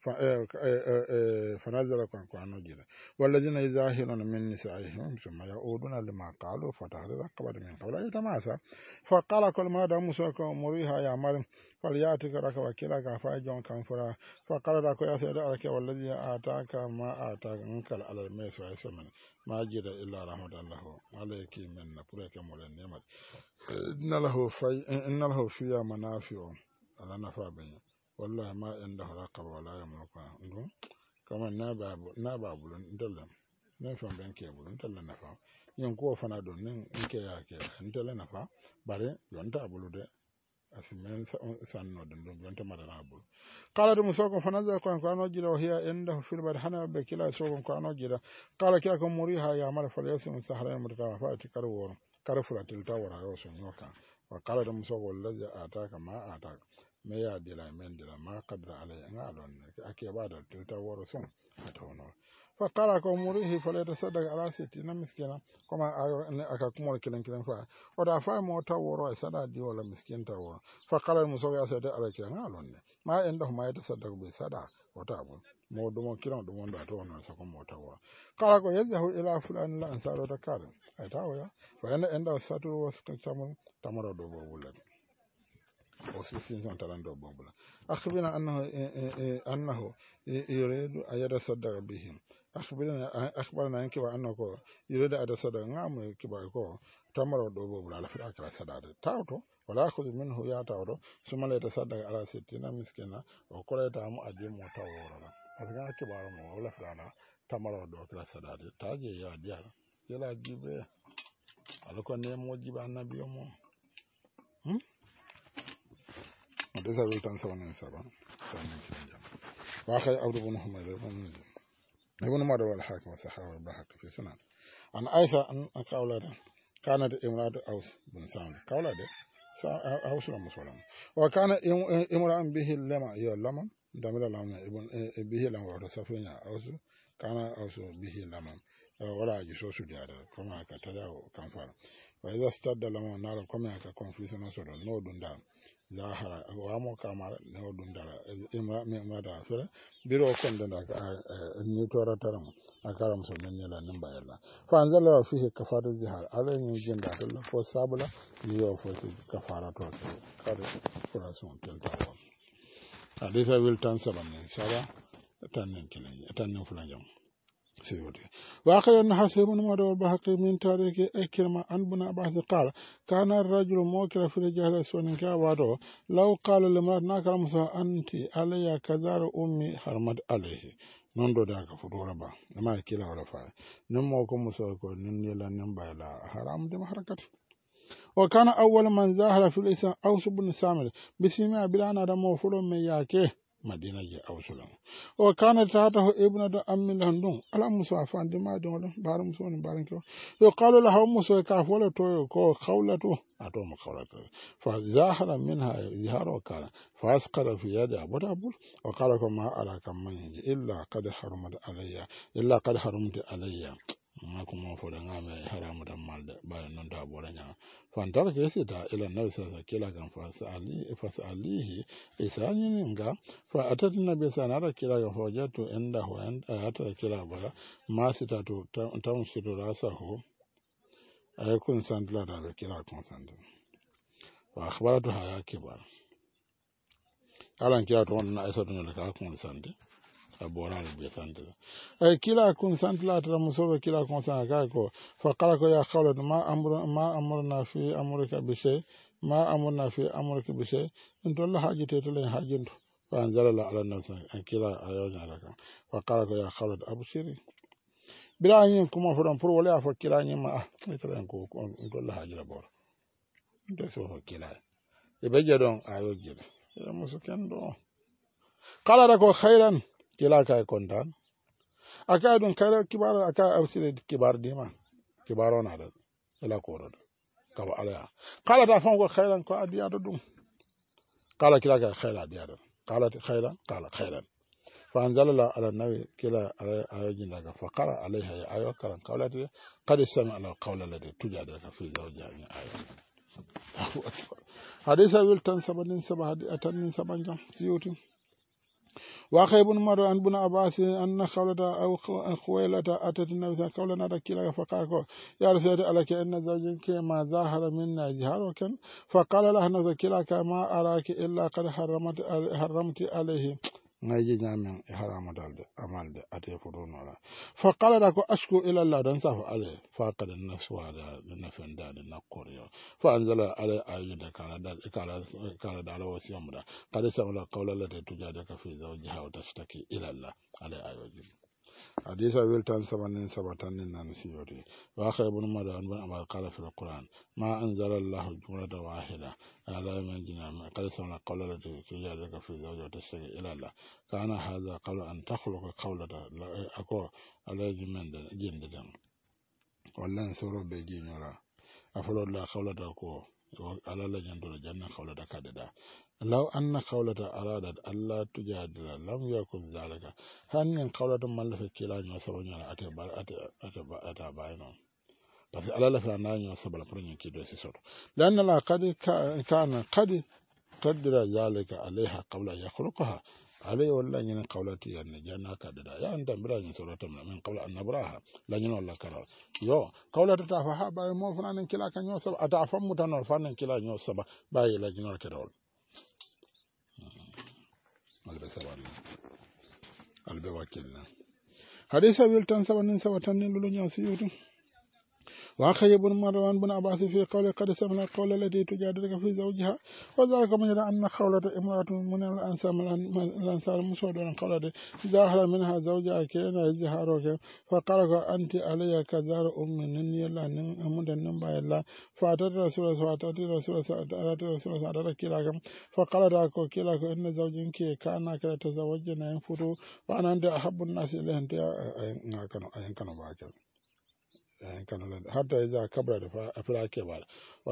فنزل قرآن جدا والذين يظاهرون من نسائهم ثم يعودون لما قالوا فتحرر رقبة من قبل أن يتماسى فقال كل ما دام موسى مريها يا مريم فلياتك ركبة كلا فاجون كان فرا فقال لك يا سيدي عليك والذي آتاك ما آتاك انكل على الميس ويسمن ما جد إلا رحمة الله عليك من نبرك مولا النعمة إن له فيها منافع على نفع بين والله ما عنده رقبة ولا يملكها كما نابابل ندلم نفهم بينك يقول ندلم نفهم ينكو فنادون نك ياك ندلم نفهم بره ينتا أبلو ده أسمين سانو دندون ينتا مدنا أبلو قال دم سوق فنزل كأنه جرا وهي عنده في البر حنا بكلا سوق كأنه جرا قال كي أكون مريها يا مال فليسم سهرين متكافئ فأتكرر كرفلا تلتاورا يوسف نوكا وقال دم سوق الذي آتاك ما آتاك me ya dila men dila ma qadra alay ngalon ake bada tilta woro son atono fa qala ko murihi fala tasaddaq ala sittina miskina koma ayo ne aka kumol kilen fa o da fa mo ta woro sada di wala miskin ta woro fa qala musawi asada ala kilen ngalon ne ma endo ma ya tasaddaq be sada o ta bu mo do mo kiran do mo da to no sa ko mo ta woro qala ko yazahu ila fulan la ansaro ta kala ay tawo ya fa enda satu waska tamaro do bo wulat وسيسين تلاندو بوبلا أخبرنا أنه يريد أن يتصدق بهم أخبرنا أنك وأنه يريد أن يتصدق نعم كباركو تمر دو بوبلا على فراك الصداد تاوتو ولا أخذ منه يا تاوتو ثم لا يتصدق على 60 مسكينة وكل يتعمو أديم وتاورا أذكر كبار مو ولا فرانا تمر دو كلا صداد تاجي يا ديال يلا جيبه ألكو نيمو جيب النبي مو دسا ويتان سوانين سبا واخي عبد بن محمد ابن مدى والحاكم والصحابة والبحق في سنن عن عائشة أن قولها كانت امرأة أوس بن سامي قولها أوس بن مسلم وكان امرأة به اللمع يولم دمر لهم ابن به لم ورسفنا أوس كان أوس به لمع ولا يجوز سجادة كما كتلا كنفر وإذا استد لما نار كما كونفيسنا سورة نود دام zahara wamo kamara ne odun dara ima me mada fere biro kon danda ni tora taram akaram so men yala nimba yalla fa anzala fihi kafara zihar ala ni jinda dalla ko sabula ni yo fo kafara to kada fura son tenta wa hadisa wil tan saban inshallah tan fulan jam سيودي وآخر أن حسب بن مدى البحقي من تاريخ أكرم عن بن عباس قال كان الرجل موكل في الجهل سوى كابادو لو قال لمرأة ناكر مسا أنت علي كذار أمي حرمت عليه نندو داك فدورا با ما يكيلا ولا فاي نموكو مسوكو ننيلا نمبايلا حرام دي محركات وكان أول من ظاهر في الإسلام أوس بن سامر بسمع بلانا دمو فلو من ياكيه مدينة أو سلام وكان تحته ابن أم لهندون على مسافة عندما دون بار مسون بارنكو يقال له مسوى كافولة كو خولته أتوم خولته فظاهر منها ظهار وكان فأسقط في يد أبو دابول وقال كما على كمان إلا قد حرمت علي ما كما فلان عام حرام دمال بار نندا بورنيا فانتر كيسيتا إلى النبي صلى الله عليه وسلم فسأليه إسانينغا فأتت النبي صلى الله عليه وسلم فوجدت عنده أتى كلا بلا ما ستاتو تمسك رأسه أيكون سندلا دا كلا كون سندلا wa akhbaratuha ya kibar alan kiya to na isa to ne ka kun sande abora be sande ay kila kun sande la ta muso kila kun sande ka ko fa qala ko ya khawla ma amruna fi amrika bi shay ma amruna fi amrika bi shay in to la hajite to le hajinto fa anzala la ala nafsi an kila ayo nyalaka fa qala ko ya khawla abshiri bila yin kuma furan fur wala fa kila yin ma ito en ko to la hajira bor ndo so kila e be jadon ayo jida ya musu kendo kala da ko khairan kila ka kontan aka dun kala kibar aka absire kibar dima kibaro na da ila ko ro ka ba ala kala da fa ko khairan ko adiya do dum kala kila ka khaira adiya do kala khairan kala khairan fa anzalala ala nabi kila ayo jinda ga fa qara alaiha ya ayo karan kawlati qad sama ala qawla lati tujadaka fi zawjani ayo hadisa wiltan sabadin sabadi atanin sabanja siyuti wa khaybun maro an buna abasi anna khawlata aw khuwailata atat nabi qawlana da kila fa qako ya rasulati alaka inna zawjinki ma zahara minna jiharukan fa qala lahu kila kama araki illa qad haramti alayhi ngaji nyamen harama dalde amalde ate fudonola fa qala ko ashku ila allah dan safa ale fa qad naswada nafenda de nakoriyo fa anzala ala ayida kala dala wasiyamda qad samala qawla la tujadaka fi zawjiha wa tashtaki ila allah ala ayoji hadisa wiltan sabatan nan siyoti wa khaybun madan ban amal qala fi alquran ma anzala allah jumlata wahida ala man jinama qad samala qawla la tujadaka fi zawjiha wa tashtaki ila allah kana hadha qawla an takhluqa qawlata ako alaji men jindan wallan soro be jinyora afalo la qawlata ko ala la jandoro janna qawlata kadada law anna qawlata aradat alla tujadila lam yakun zalika hanin qawlata mallafa kila nyo sabo nyo ate bayno parce que ala la fa na nyo sabo la premier ki do ci soto lan la qad kana qad qaddara zalika alaiha qabla yakhluqaha alai wallahi yin qawlati yan janna kadada ya anda bira yin surata min qawla an nabraha la yin wallahi kara yo qawlata ta fa ha ba mo fanan kila kan yo sab ata fam mutanol fanan kila nyo saba ba yi la jinor kedol albe wakilna hadisa wiltan sabatan lulu nyo siyutu وأخي بن مروان بن عباس في قول قد سمعنا القول التي تجادلك في زوجها وذلك من أن خولة امرأة من الأنصار مسعود عن قولة ظاهر منها زوجها كان يزهارك فقال أنت علي كزار أم نني الله نمد النبا الله فأتت رسول الله كلاكم فقال راكو كلاكم إن زوجك كان كلا تزوجنا ينفروا وأنا أنت أحب الناس إليه أنت أين كانوا باكر حتى إذا كبر أفلا كبار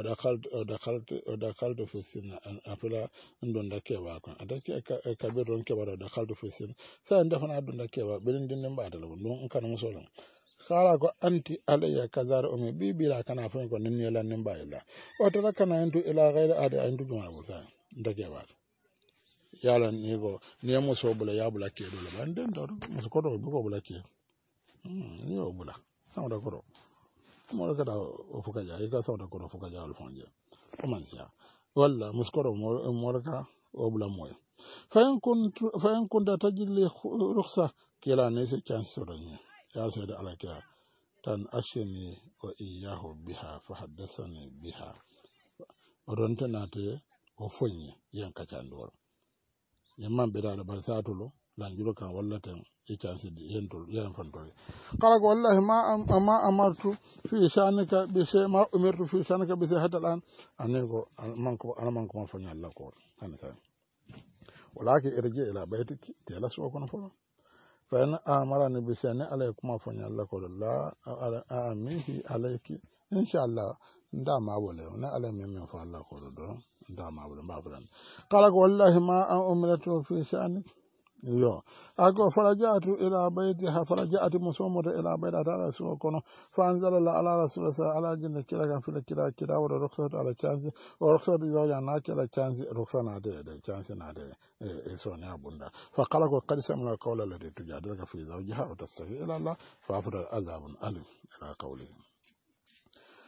ودخلت في السن أفلا عندنا كبار أتاك كبير كبار ودخلت في السن سأندفن عندنا كبار بدين دين بعد لون كان مسؤول قال أنت علي كزار أمي بيبي لا كان أفهم كون نني لا نبا إلا وتركنا أنتو إلى غير أدي أنتو جمع بوسان دكبار yala nigo ni muso bula ya bula ke dole ban den do muso ko do ko bula ke ni o bula sama da koro mo ka da o fuka ja ka sama da koro fuka ja alfonje o man sia walla muskoro mo ka o bula moy fa in kunta tajli rukhsa kila ne se chance so ni ya se da alaka tan ashini wa iyahu biha fa haddathani biha odon tanate o fonye yanka chandor yamman be da barsatulo lanjuro kan wallaten e chance di yentol yan fantore kala ko wallahi ma amartu fi shanika bi shay ma umirtu fi shanika bi shay hatta an anego manko ma fanya Allah ko hanata walaki irji ila baitiki te la so kono fo fa in amarani bi shay ne alaykum fanya Allah ko la amihi alayki inshallah nda ma wole na ala men fa Allah ko do nda ma wole ma fulan kala ko wallahi ma umirtu fi shanik yo ako farajatu ila baytiha farajatu musawmata ila bayti rasul kono fa anzala la ala rasul ala jinna kila kan fil kila wa rukhsat ala chance wa rukhsat ya na kila chance rukhsana de chance na de so ne abunda fa qala ko qad samna qawla lati tujadaka fi zawjiha wa tastahi ila allah fa afdal azabun alim ila qawli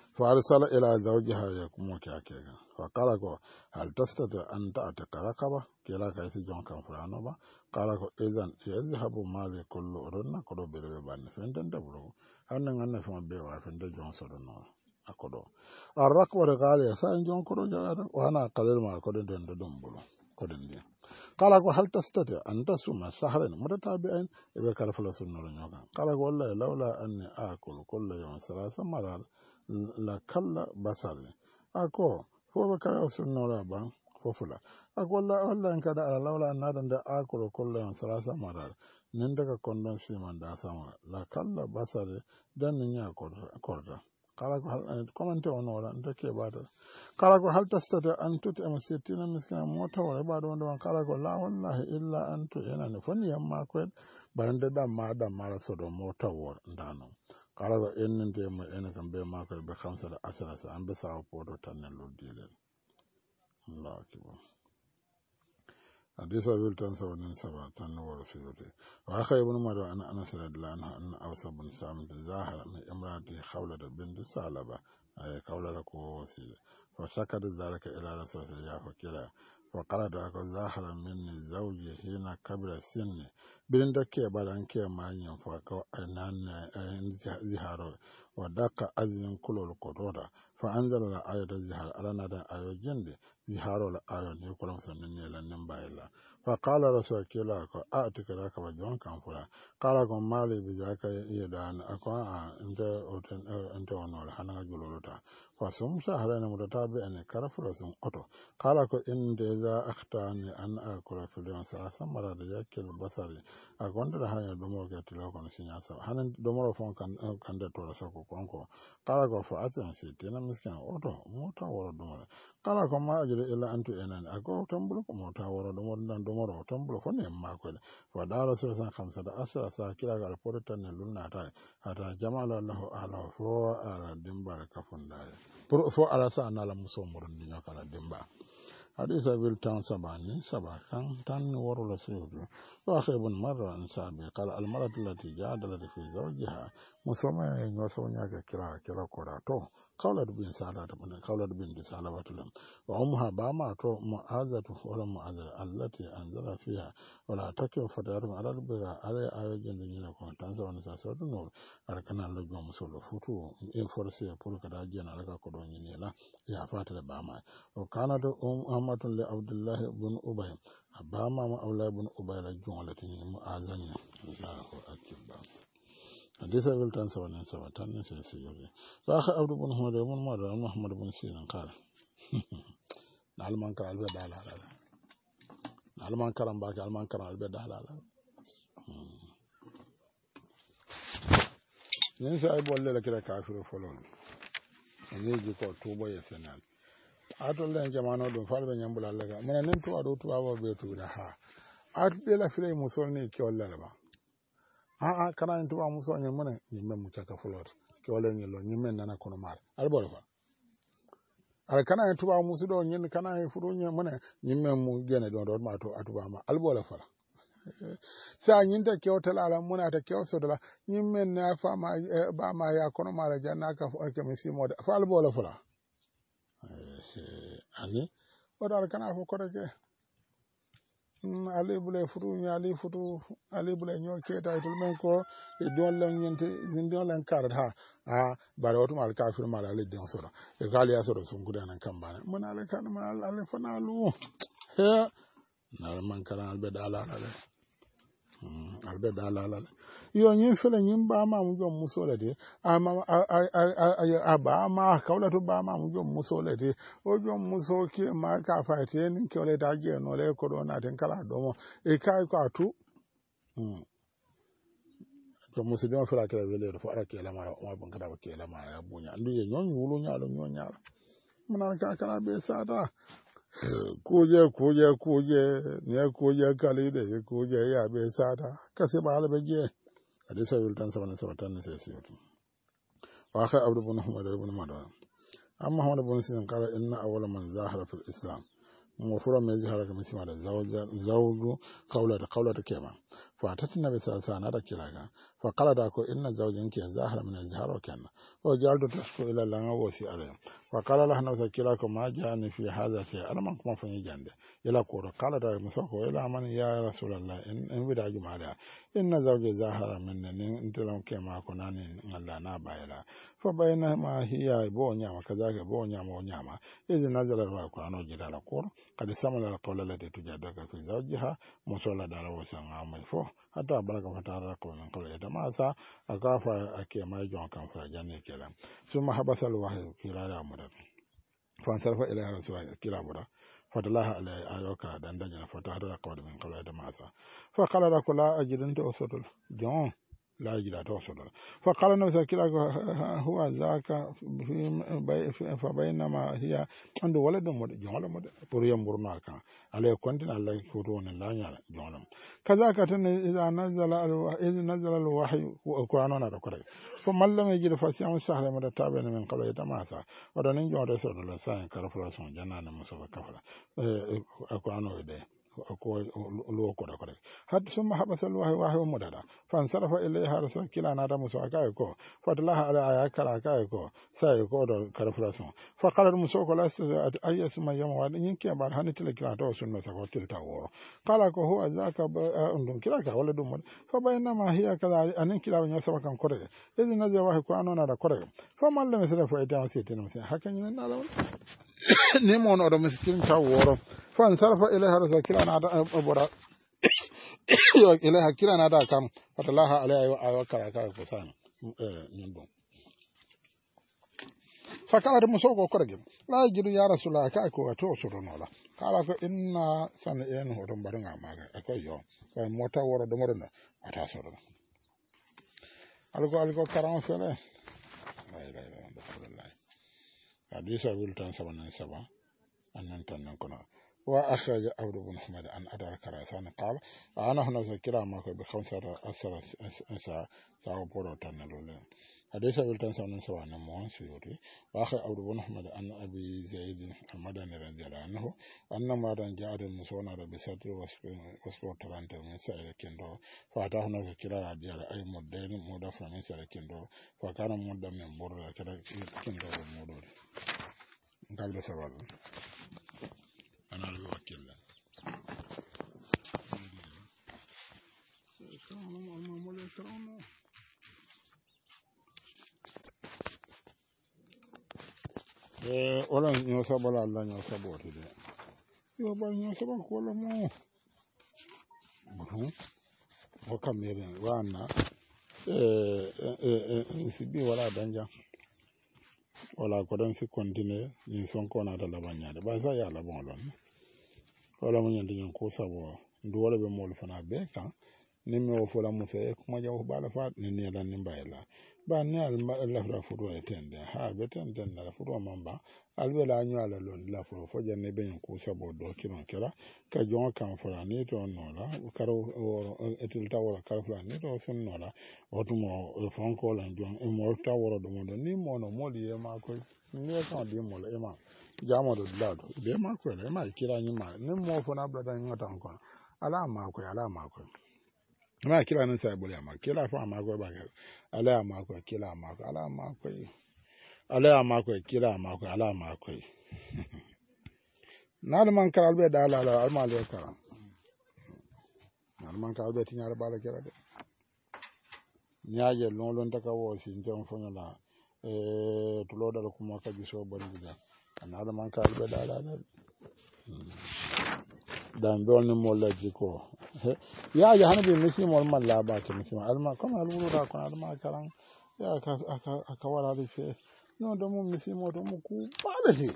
فأرسل إلى زوجها يكون كاكيغا فقال هل تستطيع أن تأتك رقبة كلا كيسي جون كان فرانوبا قال إذن يذهب مالي كل أرنا كدو بلبان فندن دبلو هنن أن فما بيوا فندن جون سرنا أكدو الرقبة غالية سان جون كدو جادا وأنا قليل ما كدو دن دمبلو كدن دي قال هل تستطيع أن تصوم شهرين متتابعين إذا كان فلسون نورنيوغا قال والله لولا أني آكل كل يوم 3 مرات la kalla basari ako fo be kala sunnola ban fofula ako walla en kada ala lawla nadan da akolo kollo en salasa marar nin daga kondon siman da sama la kalla basari dan nya korda kala ko comment on wala ndake bada kala ko hal tastata an tuti am sittina miskina mota wala bada wanda kala ko la wallahi illa antu yana ne fonni amma ko barande da ma mara sodo mota wor ndano kala ko ennente mo ene kam be makko be khamsala asara sa ambe sawo poto tannen loddile Allah akibar hadisa wiltan sawanin saba tan wara suyuti wa akhay ibn madu an anas radhiyallahu anhu an awsa bin samit zahara min imrati khawlata bint salaba ay khawlata ko wasila fa shakada zalika ila rasulillah ya fakira fa qala da ko zahara minni zawji hina kabra sinni bin da ke baran ke manyan fa ko anan ziharo wa daqa azin kulul qudura fa anzala ayata zihar alana da ayojinde ziharo la ayo ne ko sannan ne lan nan bayila fa qala rasul kila ko atika da ka bajon kan fura qala ko mali bi zaka yada ko inda otan anta wonol hana julolota fa sum sahara ne mutatabi an karafura sun oto qala ko inda za akhtani an akula filon sa samara da yakil basari agonda da hanya domo ga tilo kon sinya sa hanan domo fon kan da to sa ko konko qala ko fa atan si tena miskan oto mota woro domo qala ko ma ajira illa antu enan ago tambul ko mota woro domo dan domo ro tambul fon en ma ko fa da rasul san khamsa da asra sa kila ga portan ne lunna ta hata jamala lahu ala fo ala dimba ka funda fo ala sa na la muso murun dinya kala dimba hadisa bil tan sabani sabakan tan woro la suyudu wa khaybun marra an sabi qala al maratu allati jadalat fi zawjiha musama en waso nyaga kira kora to qawla bin salata bin qawla bin salawatu lam wa umha ba ma to mu'azatu wala mu'azara allati anzala fiha wala takyu fadaru ala albira ala ayajin din ko tan sa wona sa so no arkana la go musolo futu e force pour kada jena ala ko do ni la ya fata ba ma o kana do Muhammadun li Abdullah ibn Ubay abama ma Abdullah ibn Ubay la jumlati mu'azan Allahu akbar hadisa bil tan sawan tan sai sirri fa akha Abdul ibn Muhammad ibn Sinan qala alman kara albe dalala alman karam ba ka alman karam albe dalala yen sai bolle la kira kafiru folon ne ji ko tubo ya senan atol den jamano dum farbe nyambula Allah mena nen to ado to aba be to da ha at be la file musol ni ki wala ba a kana to ba musol nyen mena ni mem mutaka folot ki wala ni lo ni men nana kono mar albol fa ala kana to ba musu do nyen kana furu nyen mena ni mem mu gene do ma to atuba ma albol fa sa nyin ta kyauta la muna ta kyauso da ni men na fa ma ba ma ya kono mara janna ka fa misi mo fa albol fa ani wadar kana fo koreke ali bule furu nyali futu ali bule nyoke ta tul men ko e don len nyente don len karat ha bare oto mal kafir mal ali den soro e gali asoro sun gudan nan kambana mun ali kan mal ali fanalu he na man karan albe dalala albe dalala yo nyin fele nyin ba ma mu jom musole de ba ma kawla to ba ma mu jom musole de o jom muso ke ma ka fa te nin ke le da je no le corona den kala do mo e kai ko atu to muso don fela kala wele fo ara ke la ma bon kada ke la ma ya bunya ndu ye nyon wulu nya lo nyon nya mun ka kala be sada kuje ne kuje kali da kuje ya be sada kasi ba albe je hadisa wiltan sabatan sai sai wa akha abdu ibn Muhammad ibn Madwan amma Muhammad ibn Sinan qala inna awwala man zahara fil islam mufura mai zahara ga misima da zawju qawla da kema فاتت النبي صلى الله عليه وسلم كلا فقال داكو إن زوجك ظاهر من الزهر وكان وجعلت تشكو إلى الله وسي عليه فقال له نفسه كلاكو ما جاءني في هذا شيء أنا ما كما فني جاند إلى كورة قال دا مسوكو إلى من يا رسول الله إن بدا جمالا إن زوجي ظاهر من انت لم كما كناني الله نابا فبينما هي بو نياما كذاك بو نياما ونياما إذ نزل القرآن وجد القرآن قد سمع القول التي تجادلك في زوجها مصولة دار وسان عمل فو حتى بلغ فتارك من قول يتماسا أكافا أكي ما يجون كان فرجاني كلام ثم حبس الوحي كلا أمر فانصرف إلى رسول الله كلا أمر فتلاها على آيوكا دندجنا فتارك من قول يتماسا فقال لك لا أجد أنت أصدر جون لا يجد توصل فقال النبي كلا هو ذاك فبينما هي عند ولد مد جمل مد بريم برناك عليه كنتن الله يكون الله يعلم جمل كذاك إذا نزل الوحي وقرآننا ذكره فمن لم يجد فصيام الشهر مد تابعين من قبل يتماسا ودنين جون رسول الله سائن كرفلاسون جنان مصطفى كفلا القرآن ويده حد ثم حبس الله وحي مددا فانصرف إليها رسول كلا نادى موسى كايكو فتلاها على آيات كايكو سايكو كرفلاسون فقال الموسى لا أي اسم يوم وادين ينكي بعد هني كلا تو سنة سكو تلتا وورو قال هو ذاك أندون كلا ولا دوم فبينما هي كذا أن كلا ونيسا كان كوري إذ نزل وحي قرآن نادى كوري فما لم يسرف إتام سيتين مسين حكى نالا نيمون أدم مسكين تاورو فانصرف إليها رسول كلا نادى أبورا إليها كلا نادى كم فتلاها عليها آيات كراكا كوسان نيندون فقال المسوق كرجم لا يجد يا رسول الله كاكو توسر نولا قال إن سن إن هو دمبرنا ما أكويو فموتا ورا دمرنا أتاسر ألقو كرام فله لا إله إلا الله حديث أبو التان 7 أن تنكنا وأخرج عبد بن حميد أن أدار كراسان قال أنا هنا ذكر ما بخمسة أسرة ساو بورو تنلولين حديث أبو التان 7 نموان سيوتي وأخرج عبد بن حميد أن أبي زيد المدني رضي الله عنه أن مدن جاء المسونا بساتر وسبور تلانت من سائر كندو فأتاه هنا ذكر ديال أي مدين مدافع من سائر كندو فكان مدة من بور كندو مدور قبل سوال أنا اللي وكيل ولا نصب ولا الله نصب وتدي يبغى نصب ولا مو بروح وكم يرين وانا سبي ولا دنجا wala ko don si continue ni son ko na dala banyade ba sa ya la bon lon wala mo nyandi nyon ko sabo ndu wala be mol fana be kan ni mi o fola mo fe kuma jaw bala fa ni ne lan ni bayla ba ne al la fra fu do etende ha be tende na fu do mamba al be la nyu ala lon la fu fo janne be nyon ko sabo do kilon kala ka jon kan fara ni to no la karo etul tawra kar fara ni to sun no la otumo fon ko lan jon e mo tawro do mo ni mo no mo li e ma ko ni e kan di mo le e ma jamo do lado be ma ko le ma kira ni ma ni mo fo na brada ni ngata ko ala ma ko ma kila nan sai bole ma kila fa ma ko ba ala ma ko kila ma ko ala ma ko ala ma ko kila ma ko ala ma ko na man karal be da ala al ma le karam na man karal be tinyar bala kera de nyaaje lon taka wo si ndon fo la to lo dal ko ma ka biso bandi da na man karal be da ala dan don mo la jiko ya hanabi misi mo man la ba ke misi alma kama alwuro da ko alma karan ya aka wala da fe no do mo misi mo to mo ku ba da shi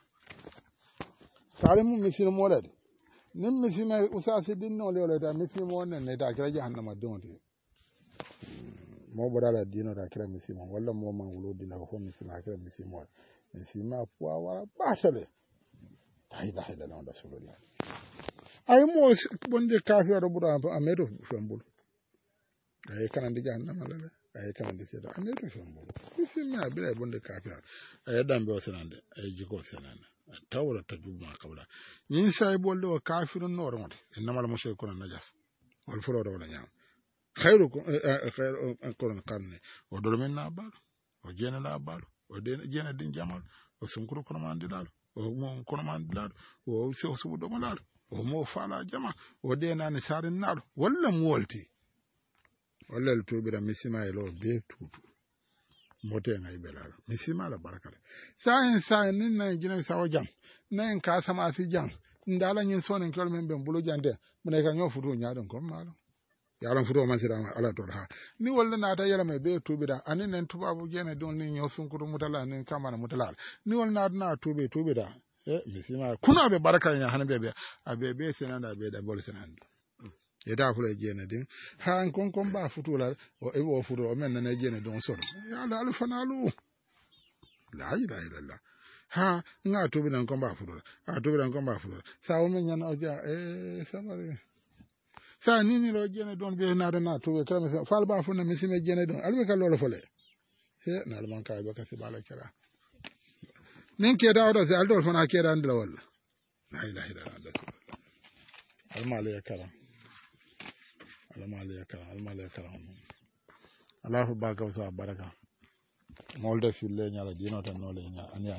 tare mo misi mo la nim misi na usasi din no le da misi mo ne da kira jahannama don de mo bodala dino da kira misi mo walla mo man wulo dina ko misi ma kira misi mo misi ma puwa wala ba sale la ilaha illallah rasulullah ay mo bonde kafi do bura amedo fembul ay kanande jahannama la ay kanande seda amedo fembul bismillah bila bonde kafi ay dambe o senande ay jiko senande tawra tajuma qabla nyin say bolde o kafirun no ronde innamal mushrikuna najas wal fulo do wala nyam khairukum qurun qarni o do min na bal o jena na bal o de jena din jamal o sunkuru kono man dilal o mo kono man dilal o so subu do malal o mo fala jama o de nani sarin nado walla mo wolti walla el tubira misima e lo be tutu mote ngai belal misima la barakala sa nin na jina sa o jam na en ka sama si jam ndala nyin sonen kol men ben bulu jande mun e ka nyo fudu nyaadon ko malo yaran fudu man sira ala to ha ni walla na ta yala me be tubida anin nen tubabu jene don ni nyo sunkuru mutala nin kamana mutala ni walla na tubida misima kuna be baraka nya hanabe be abebe senanda be da bol senanda yeda fula jene din han kon ba futula o e wo futu o men na jene don so ya la al fanalu la ilaha illallah ha nga to bi nan kon ba futula a to bi nan kon ba futula sa o men nyana o ja samare sa ni lo jene don be na da na to be kala me fal ba fu na misime jene don albe ka lolo fole he na man ka ba ka se bala kira nin ke da o se aldo fana ke da ndla walla la ilaha illallah al mali ya kala almaliya karam Allahu baka sa baraka molde fille nyala dino tan no le nya ani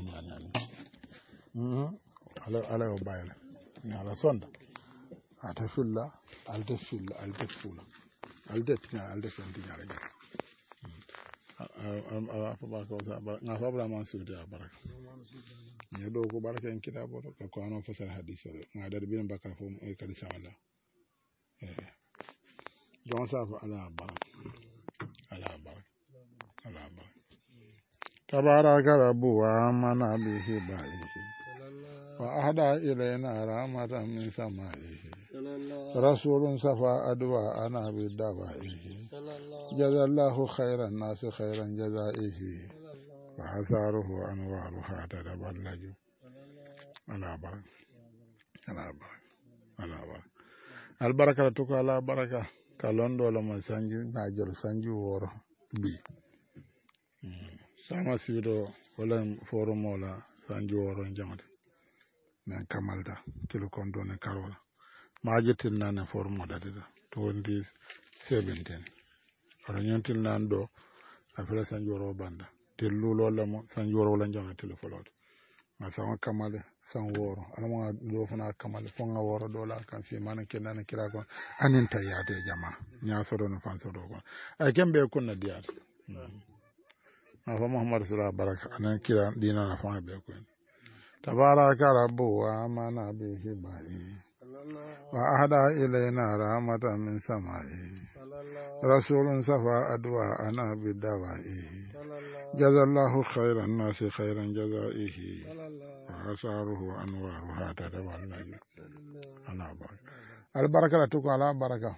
ala o bayla nyala sonda ata filla alde filla alde fendi nyala ala baka sa baraka na fabra man suudi baraka ne do ko baraka en kitabo ko anon fasal hadith na dar bin baka fo e kadi sawala John Safa ala barak tabaraka rabbu wa amana bihi ba'ihi wa ahda ilayna rahmatan min sama'ihi rasulun safa adwa ana bidawa'ihi jazallahu khairan nasi khairan jazaihi wa hasaruhu anwaruha tadaballaju ala barak albaraka to ala baraka kalondo la masanji na jor sanji woro bi sama sido wala forum wala sanji woro jamade nan kamalda kilo kondo ne karola majetin nan forum dade to ndi 17 ara nyontil nan do afela sanji woro banda tellulo la mo sanji woro wala jamade telefolo ma sama kamale san woro alama do fana kamale fonga woro dola kan fi man kenan kira ko anin tayade jama nya sodo no fan sodo ko ay kembe kunna diar fa muhammad sallallahu baraka anan kira dina na fa be ko tabaraka rabbu wa amana bihi ba'i wa ahda ilayna rahmatan min sama'i rasulun safa adwa ana bidawa'i jazallahu khairan nasi khairan jazaihi asaruhu anwaruha tadawallaju ala baraka al baraka la tuko ala baraka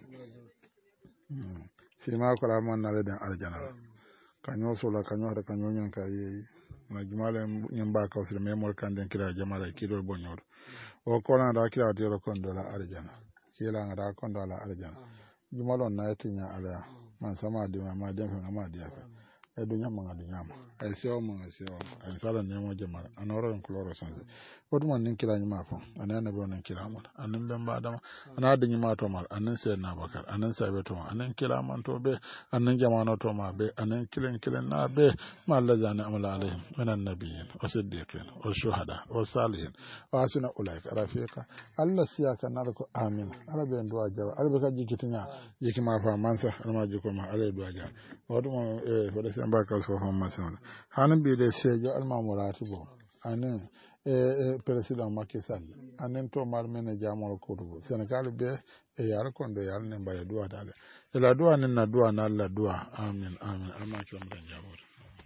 fima ko la mon nale den aljana kanyo sola kanyo da kanyo nyan ka yi na jumale nyamba ka usle memol kan den kira jamala kidol bonyor o ko na da kira de ko ndola aljana kila ngada ko ndola aljana jumalon na yatinya ala man sama de ma den fa ma dia fa e dunya ma dunya ma ay sewo ma sewo ay sala ne mo jamal anoro en kloro sanse oduma nin kila nyima fo anana be onen kila mo anan dem ba dama ana de nyima to mal anan se na bakar anan sa be to ma anan kila man to be anan jamano to ma be anan kilen na be ma Allah jana amala alaihim minan nabiyyin wa siddiqin wa shuhada wa salihin wa asuna ulaika rafiqa Allah siya kanar ko amin arabe ndo ajaba arabe ka jikitinya jikima fa mansa alma jiko ma ale do ajaba oduma fode samba ka so hon mason hanan bi de sejo almamurati bo anan president Macky Sall anan to mar mena jamol ko do Senegal be e yar kondo yar ne mbaye duwa dale e la duwa nen na duwa na la duwa amin amma ko mben jamol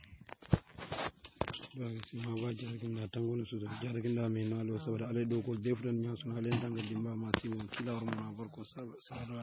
bagi sima wajja kinna tangono suda jara kinda mi nalo sabada ale do ko defran nyasun halen tanga dimba ma siwon kila hormona barko sa